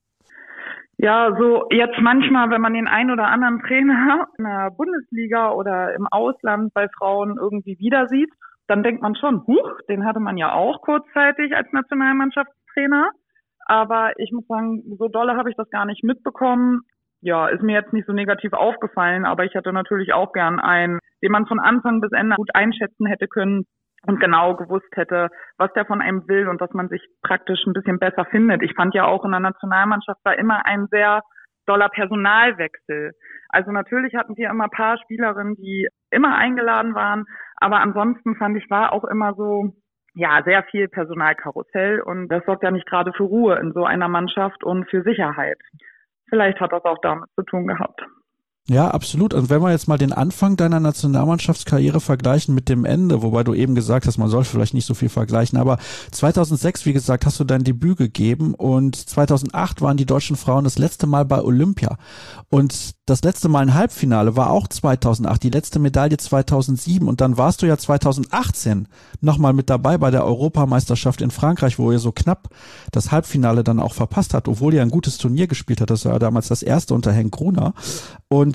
Ja, so jetzt manchmal, wenn man den einen oder anderen Trainer in der Bundesliga oder im Ausland bei Frauen irgendwie wieder sieht, dann denkt man schon, den hatte man ja auch kurzzeitig als Nationalmannschaftstrainer. Aber ich muss sagen, so dolle habe ich das gar nicht mitbekommen. Ja, ist mir jetzt nicht so negativ aufgefallen, aber ich hätte natürlich auch gern einen, den man von Anfang bis Ende gut einschätzen hätte können und genau gewusst hätte, was der von einem will und dass man sich praktisch ein bisschen besser findet. Ich fand ja auch in der Nationalmannschaft war immer ein sehr doller Personalwechsel. Also natürlich hatten wir immer ein paar Spielerinnen, die immer eingeladen waren, aber ansonsten fand ich, war auch immer so, ja, sehr viel Personalkarussell und das sorgt ja nicht gerade für Ruhe in so einer Mannschaft und für Sicherheit. Vielleicht hat das auch damit zu tun gehabt. Ja, absolut. Und wenn wir jetzt mal den Anfang deiner Nationalmannschaftskarriere vergleichen mit dem Ende, wobei du eben gesagt hast, man soll vielleicht nicht so viel vergleichen, aber 2006, wie gesagt, hast du dein Debüt gegeben und 2008 waren die deutschen Frauen das letzte Mal bei Olympia. Und das letzte Mal ein Halbfinale war auch 2008, die letzte Medaille 2007 und dann warst du ja 2018 nochmal mit dabei bei der Europameisterschaft in Frankreich, wo ihr so knapp das Halbfinale dann auch verpasst habt, obwohl ihr ein gutes Turnier gespielt habt. Das war ja damals das erste unter Henk Gruner. Und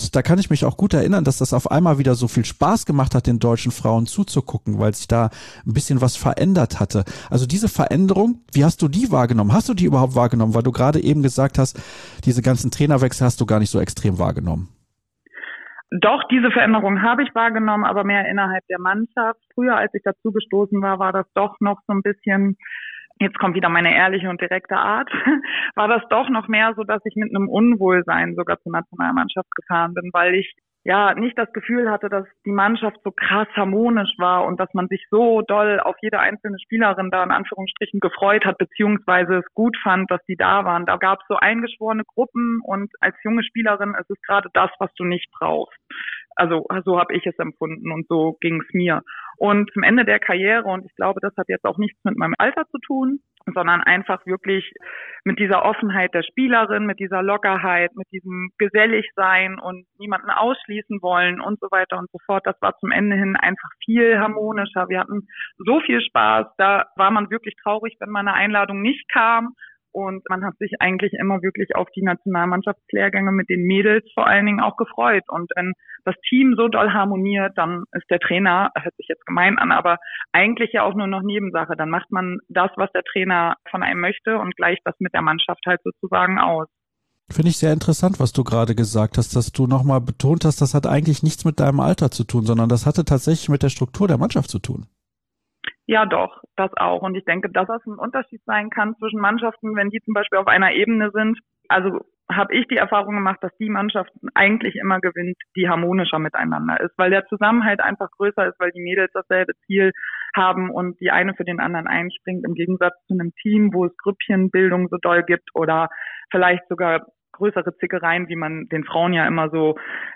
Und da kann ich mich auch gut erinnern, dass das auf einmal wieder so viel Spaß gemacht hat, den deutschen Frauen zuzugucken, weil sich da ein bisschen was verändert hatte. Also diese Veränderung, wie hast du die wahrgenommen? Hast du die überhaupt wahrgenommen? Weil du gerade eben gesagt hast, diese ganzen Trainerwechsel hast du gar nicht so extrem wahrgenommen. Doch, diese Veränderung habe ich wahrgenommen, aber mehr innerhalb der Mannschaft. Früher, als ich dazu gestoßen war, war das doch noch so ein bisschen, jetzt kommt wieder meine ehrliche und direkte Art, war das doch noch mehr so, dass ich mit einem Unwohlsein sogar zur Nationalmannschaft gefahren bin, weil ich ja nicht das Gefühl hatte, dass die Mannschaft so krass harmonisch war und dass man sich so doll auf jede einzelne Spielerin da in Anführungsstrichen gefreut hat, beziehungsweise es gut fand, dass die da waren. Da gab es so eingeschworene Gruppen und als junge Spielerin ist es gerade das, was du nicht brauchst. Also so habe ich es empfunden und so ging es mir. Und zum Ende der Karriere, und ich glaube, das hat jetzt auch nichts mit meinem Alter zu tun, sondern einfach wirklich mit dieser Offenheit der Spielerin, mit dieser Lockerheit, mit diesem Geselligsein und niemanden ausschließen wollen und so weiter und so fort. Das war zum Ende hin einfach viel harmonischer. Wir hatten so viel Spaß, da war man wirklich traurig, wenn mal eine Einladung nicht kam. Und man hat sich eigentlich immer wirklich auf die Nationalmannschaftslehrgänge mit den Mädels vor allen Dingen auch gefreut. Und wenn das Team so doll harmoniert, dann ist der Trainer, hört sich jetzt gemein an, aber eigentlich ja auch nur noch Nebensache. Dann macht man das, was der Trainer von einem möchte und gleicht das mit der Mannschaft halt sozusagen aus. Finde ich sehr interessant, was du gerade gesagt hast, dass du nochmal betont hast, das hat eigentlich nichts mit deinem Alter zu tun, sondern das hatte tatsächlich mit der Struktur der Mannschaft zu tun. Ja, doch, das auch. Und ich denke, dass das ein Unterschied sein kann zwischen Mannschaften, wenn die zum Beispiel auf einer Ebene sind. Also habe ich die Erfahrung gemacht, dass die Mannschaft eigentlich immer gewinnt, die harmonischer miteinander ist, weil der Zusammenhalt einfach größer ist, weil die Mädels dasselbe Ziel haben und die eine für den anderen einspringt, im Gegensatz zu einem Team, wo es Grüppchenbildung so doll gibt oder vielleicht sogar größere Zickereien, wie man den Frauen ja immer so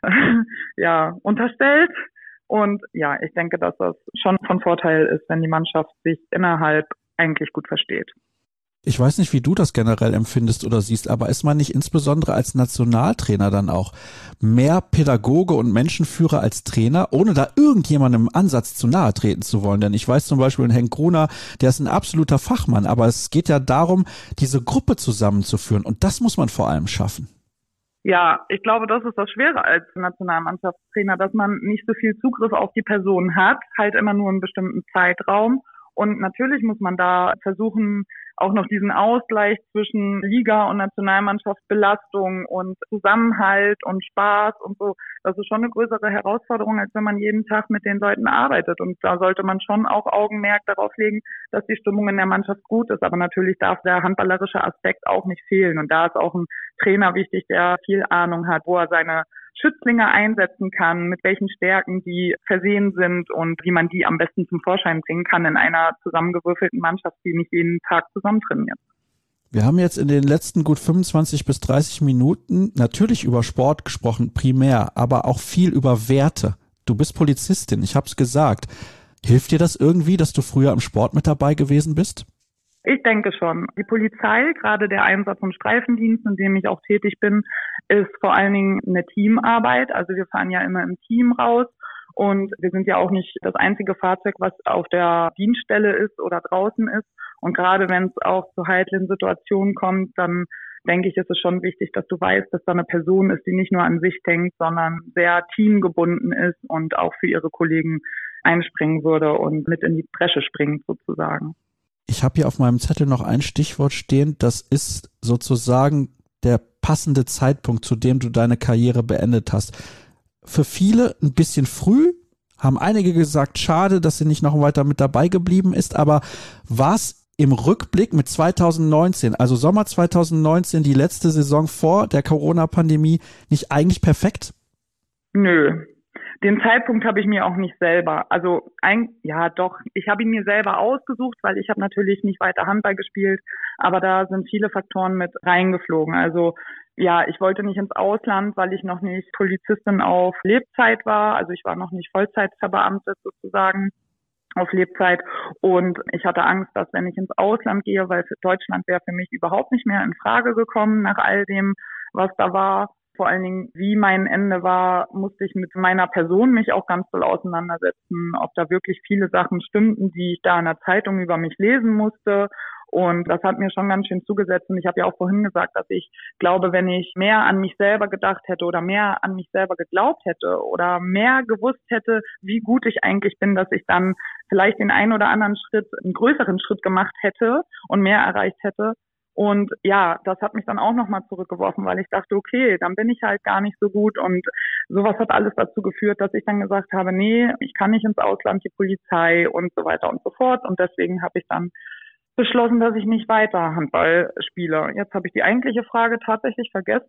unterstellt. Und ja, ich denke, dass das schon von Vorteil ist, wenn die Mannschaft sich innerhalb eigentlich gut versteht. Ich weiß nicht, wie du das generell empfindest oder siehst, aber ist man nicht insbesondere als Nationaltrainer dann auch mehr Pädagoge und Menschenführer als Trainer, ohne da irgendjemandem im Ansatz zu nahe treten zu wollen? Denn ich weiß zum Beispiel, Henk Gruner, der ist ein absoluter Fachmann, aber es geht ja darum, diese Gruppe zusammenzuführen und das muss man vor allem schaffen. Ja, ich glaube, das ist das Schwere als Nationalmannschaftstrainer, dass man nicht so viel Zugriff auf die Person hat, halt immer nur einen bestimmten Zeitraum. Und natürlich muss man da versuchen, auch noch diesen Ausgleich zwischen Liga- und Nationalmannschaftsbelastung und Zusammenhalt und Spaß und so. Das ist schon eine größere Herausforderung, als wenn man jeden Tag mit den Leuten arbeitet. Und da sollte man schon auch Augenmerk darauf legen, dass die Stimmung in der Mannschaft gut ist. Aber natürlich darf der handballerische Aspekt auch nicht fehlen. Und da ist auch ein Trainer wichtig, der viel Ahnung hat, wo er seine Schützlinge einsetzen kann, mit welchen Stärken die versehen sind und wie man die am besten zum Vorschein bringen kann in einer zusammengewürfelten Mannschaft, die nicht jeden Tag zusammen trainiert. Wir haben jetzt in den letzten gut 25 bis 30 Minuten natürlich über Sport gesprochen, primär, aber auch viel über Werte. Du bist Polizistin, ich habe es gesagt. Hilft dir das irgendwie, dass du früher im Sport mit dabei gewesen bist? Ich denke schon. Die Polizei, gerade der Einsatz- und Streifendienst, in dem ich auch tätig bin, ist vor allen Dingen eine Teamarbeit. Also wir fahren ja immer im Team raus und wir sind ja auch nicht das einzige Fahrzeug, was auf der Dienststelle ist oder draußen ist. Und gerade wenn es auch zu heiklen Situationen kommt, dann denke ich, ist es schon wichtig, dass du weißt, dass da eine Person ist, die nicht nur an sich denkt, sondern sehr teamgebunden ist und auch für ihre Kollegen einspringen würde und mit in die Bresche springt sozusagen. Ich habe hier auf meinem Zettel noch ein Stichwort stehen, das ist sozusagen der passende Zeitpunkt, zu dem du deine Karriere beendet hast. Für viele ein bisschen früh, haben einige gesagt, schade, dass sie nicht noch weiter mit dabei geblieben ist, aber war es im Rückblick mit 2019, also Sommer 2019, die letzte Saison vor der Corona-Pandemie, nicht eigentlich perfekt? Nö. Den Zeitpunkt habe ich mir auch nicht selber, ich habe ihn mir selber ausgesucht, weil ich habe natürlich nicht weiter Handball gespielt, aber da sind viele Faktoren mit reingeflogen. Also ja, ich wollte nicht ins Ausland, weil ich noch nicht Polizistin auf Lebzeit war, also ich war noch nicht Vollzeit verbeamtet sozusagen auf Lebzeit und ich hatte Angst, dass wenn ich ins Ausland gehe, weil Deutschland wäre für mich überhaupt nicht mehr in Frage gekommen nach all dem, was da war. Vor allen Dingen, wie mein Ende war, musste ich mit meiner Person mich auch ganz doll auseinandersetzen, ob da wirklich viele Sachen stimmten, die ich da in der Zeitung über mich lesen musste Und das hat mir schon ganz schön zugesetzt. Und ich habe ja auch vorhin gesagt, dass ich glaube, wenn ich mehr an mich selber gedacht hätte oder mehr an mich selber geglaubt hätte oder mehr gewusst hätte, wie gut ich eigentlich bin, dass ich dann vielleicht den einen oder anderen Schritt, einen größeren Schritt gemacht hätte und mehr erreicht hätte. Und ja, das hat mich dann auch nochmal zurückgeworfen, weil ich dachte, okay, dann bin ich halt gar nicht so gut. Und sowas hat alles dazu geführt, dass ich dann gesagt habe, nee, ich kann nicht ins Ausland, die Polizei und so weiter und so fort. Und deswegen habe ich dann beschlossen, dass ich nicht weiter Handball spiele. Jetzt habe ich die eigentliche Frage tatsächlich vergessen.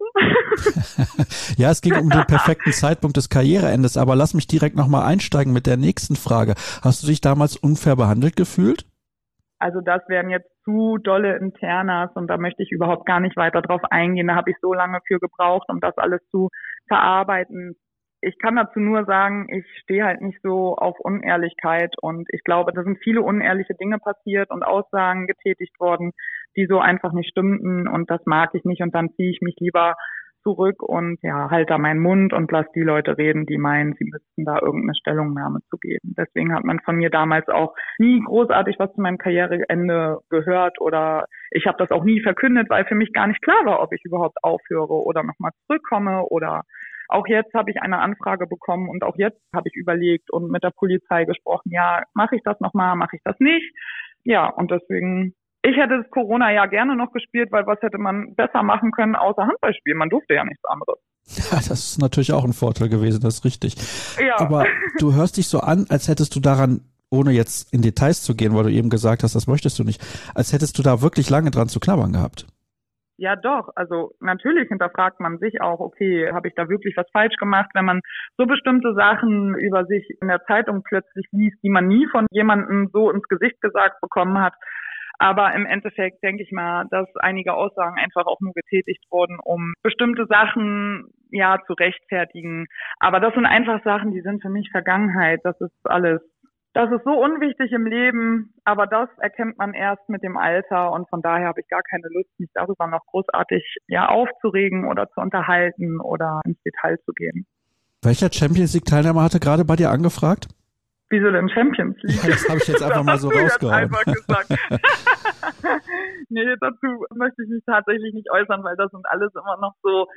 Ja, es ging um den perfekten Zeitpunkt des Karriereendes. Aber lass mich direkt nochmal einsteigen mit der nächsten Frage. Hast du dich damals unfair behandelt gefühlt? Also das wären jetzt zu dolle Internas und da möchte ich überhaupt gar nicht weiter drauf eingehen. Da habe ich so lange für gebraucht, um das alles zu verarbeiten. Ich kann dazu nur sagen, ich stehe halt nicht so auf Unehrlichkeit und ich glaube, da sind viele unehrliche Dinge passiert und Aussagen getätigt worden, die so einfach nicht stimmten und das mag ich nicht und dann ziehe ich mich lieber zurück und ja, halt da meinen Mund und lass die Leute reden, die meinen, sie müssten da irgendeine Stellungnahme zu geben. Deswegen hat man von mir damals auch nie großartig was zu meinem Karriereende gehört oder ich habe das auch nie verkündet, weil für mich gar nicht klar war, ob ich überhaupt aufhöre oder nochmal zurückkomme oder auch jetzt habe ich eine Anfrage bekommen und auch jetzt habe ich überlegt und mit der Polizei gesprochen, ja, mache ich das nochmal, mache ich das nicht? Ja, und deswegen ich hätte das Corona-Jahr gerne noch gespielt, weil was hätte man besser machen können außer Handball spielen? Man durfte ja nichts anderes. Ja, das ist natürlich auch ein Vorteil gewesen, das ist richtig. Ja. Aber du hörst dich so an, als hättest du daran, ohne jetzt in Details zu gehen, weil du eben gesagt hast, das möchtest du nicht, als hättest du da wirklich lange dran zu knabbern gehabt. Ja, doch. Also natürlich hinterfragt man sich auch, okay, habe ich da wirklich was falsch gemacht, wenn man so bestimmte Sachen über sich in der Zeitung plötzlich liest, die man nie von jemandem so ins Gesicht gesagt bekommen hat. Aber im Endeffekt denke ich mal, dass einige Aussagen einfach auch nur getätigt wurden, um bestimmte Sachen ja zu rechtfertigen. Aber das sind einfach Sachen, die sind für mich Vergangenheit. Das ist alles. Das ist so unwichtig im Leben, aber das erkennt man erst mit dem Alter und von daher habe ich gar keine Lust, mich darüber noch großartig ja aufzuregen oder zu unterhalten oder ins Detail zu gehen. Welcher Champions League-Teilnehmer hatte gerade bei dir angefragt? Wieso denn Champions League? Ja, das habe ich jetzt einfach mal so rausgehauen. Nee, dazu möchte ich mich tatsächlich nicht äußern, weil das sind alles immer noch so,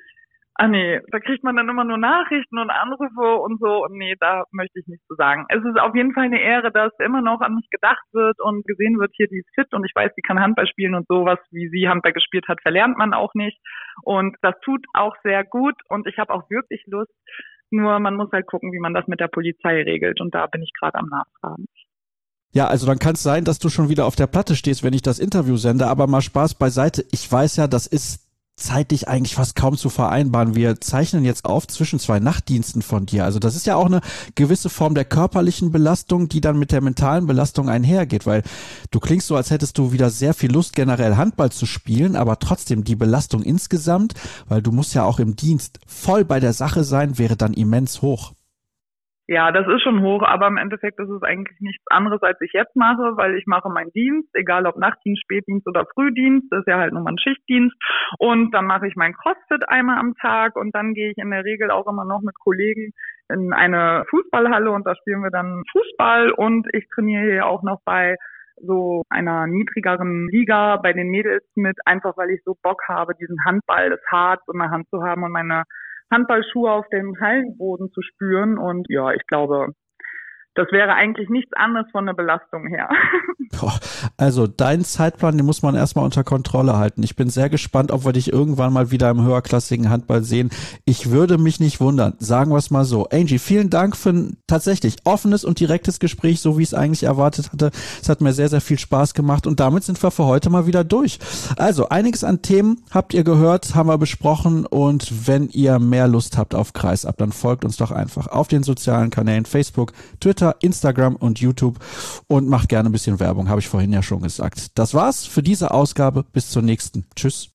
da kriegt man dann immer nur Nachrichten und Anrufe und so und nee, da möchte ich nichts zu sagen. Es ist auf jeden Fall eine Ehre, dass immer noch an mich gedacht wird und gesehen wird, hier, die ist fit und ich weiß, die kann Handball spielen und sowas, wie sie Handball gespielt hat, verlernt man auch nicht und das tut auch sehr gut und ich habe auch wirklich Lust. Nur man muss halt gucken, wie man das mit der Polizei regelt. Und da bin ich gerade am Nachfragen. Ja, also dann kann es sein, dass du schon wieder auf der Platte stehst, wenn ich das Interview sende. Aber mal Spaß beiseite. Ich weiß ja, das ist zeitlich eigentlich fast kaum zu vereinbaren. Wir zeichnen jetzt auf zwischen 2 Nachtdiensten von dir. Also das ist ja auch eine gewisse Form der körperlichen Belastung, die dann mit der mentalen Belastung einhergeht, weil du klingst so, als hättest du wieder sehr viel Lust, generell Handball zu spielen, aber trotzdem die Belastung insgesamt, weil du musst ja auch im Dienst voll bei der Sache sein, wäre dann immens hoch. Ja, das ist schon hoch, aber im Endeffekt ist es eigentlich nichts anderes, als ich jetzt mache, weil ich mache meinen Dienst, egal ob Nachtdienst, Spätdienst oder Frühdienst, das ist ja halt nur mal ein Schichtdienst und dann mache ich mein CrossFit einmal am Tag und dann gehe ich in der Regel auch immer noch mit Kollegen in eine Fußballhalle und da spielen wir dann Fußball und ich trainiere hier auch noch bei so einer niedrigeren Liga bei den Mädels mit, einfach weil ich so Bock habe, diesen Handball des Harz in der Hand zu haben und meine Handballschuhe auf dem Hallenboden zu spüren und ja, ich glaube, das wäre eigentlich nichts anderes von der Belastung her. Also deinen Zeitplan, den muss man erstmal unter Kontrolle halten. Ich bin sehr gespannt, ob wir dich irgendwann mal wieder im höherklassigen Handball sehen. Ich würde mich nicht wundern, sagen wir es mal so. Angie, vielen Dank für ein tatsächlich offenes und direktes Gespräch, so wie ich es eigentlich erwartet hatte. Es hat mir sehr, sehr viel Spaß gemacht und damit sind wir für heute mal wieder durch. Also einiges an Themen habt ihr gehört, haben wir besprochen und wenn ihr mehr Lust habt auf Kreisab, dann folgt uns doch einfach auf den sozialen Kanälen Facebook, Twitter, Instagram und YouTube und macht gerne ein bisschen Werbung, habe ich vorhin ja schon gesagt. Das war's für diese Ausgabe. Bis zur nächsten. Tschüss.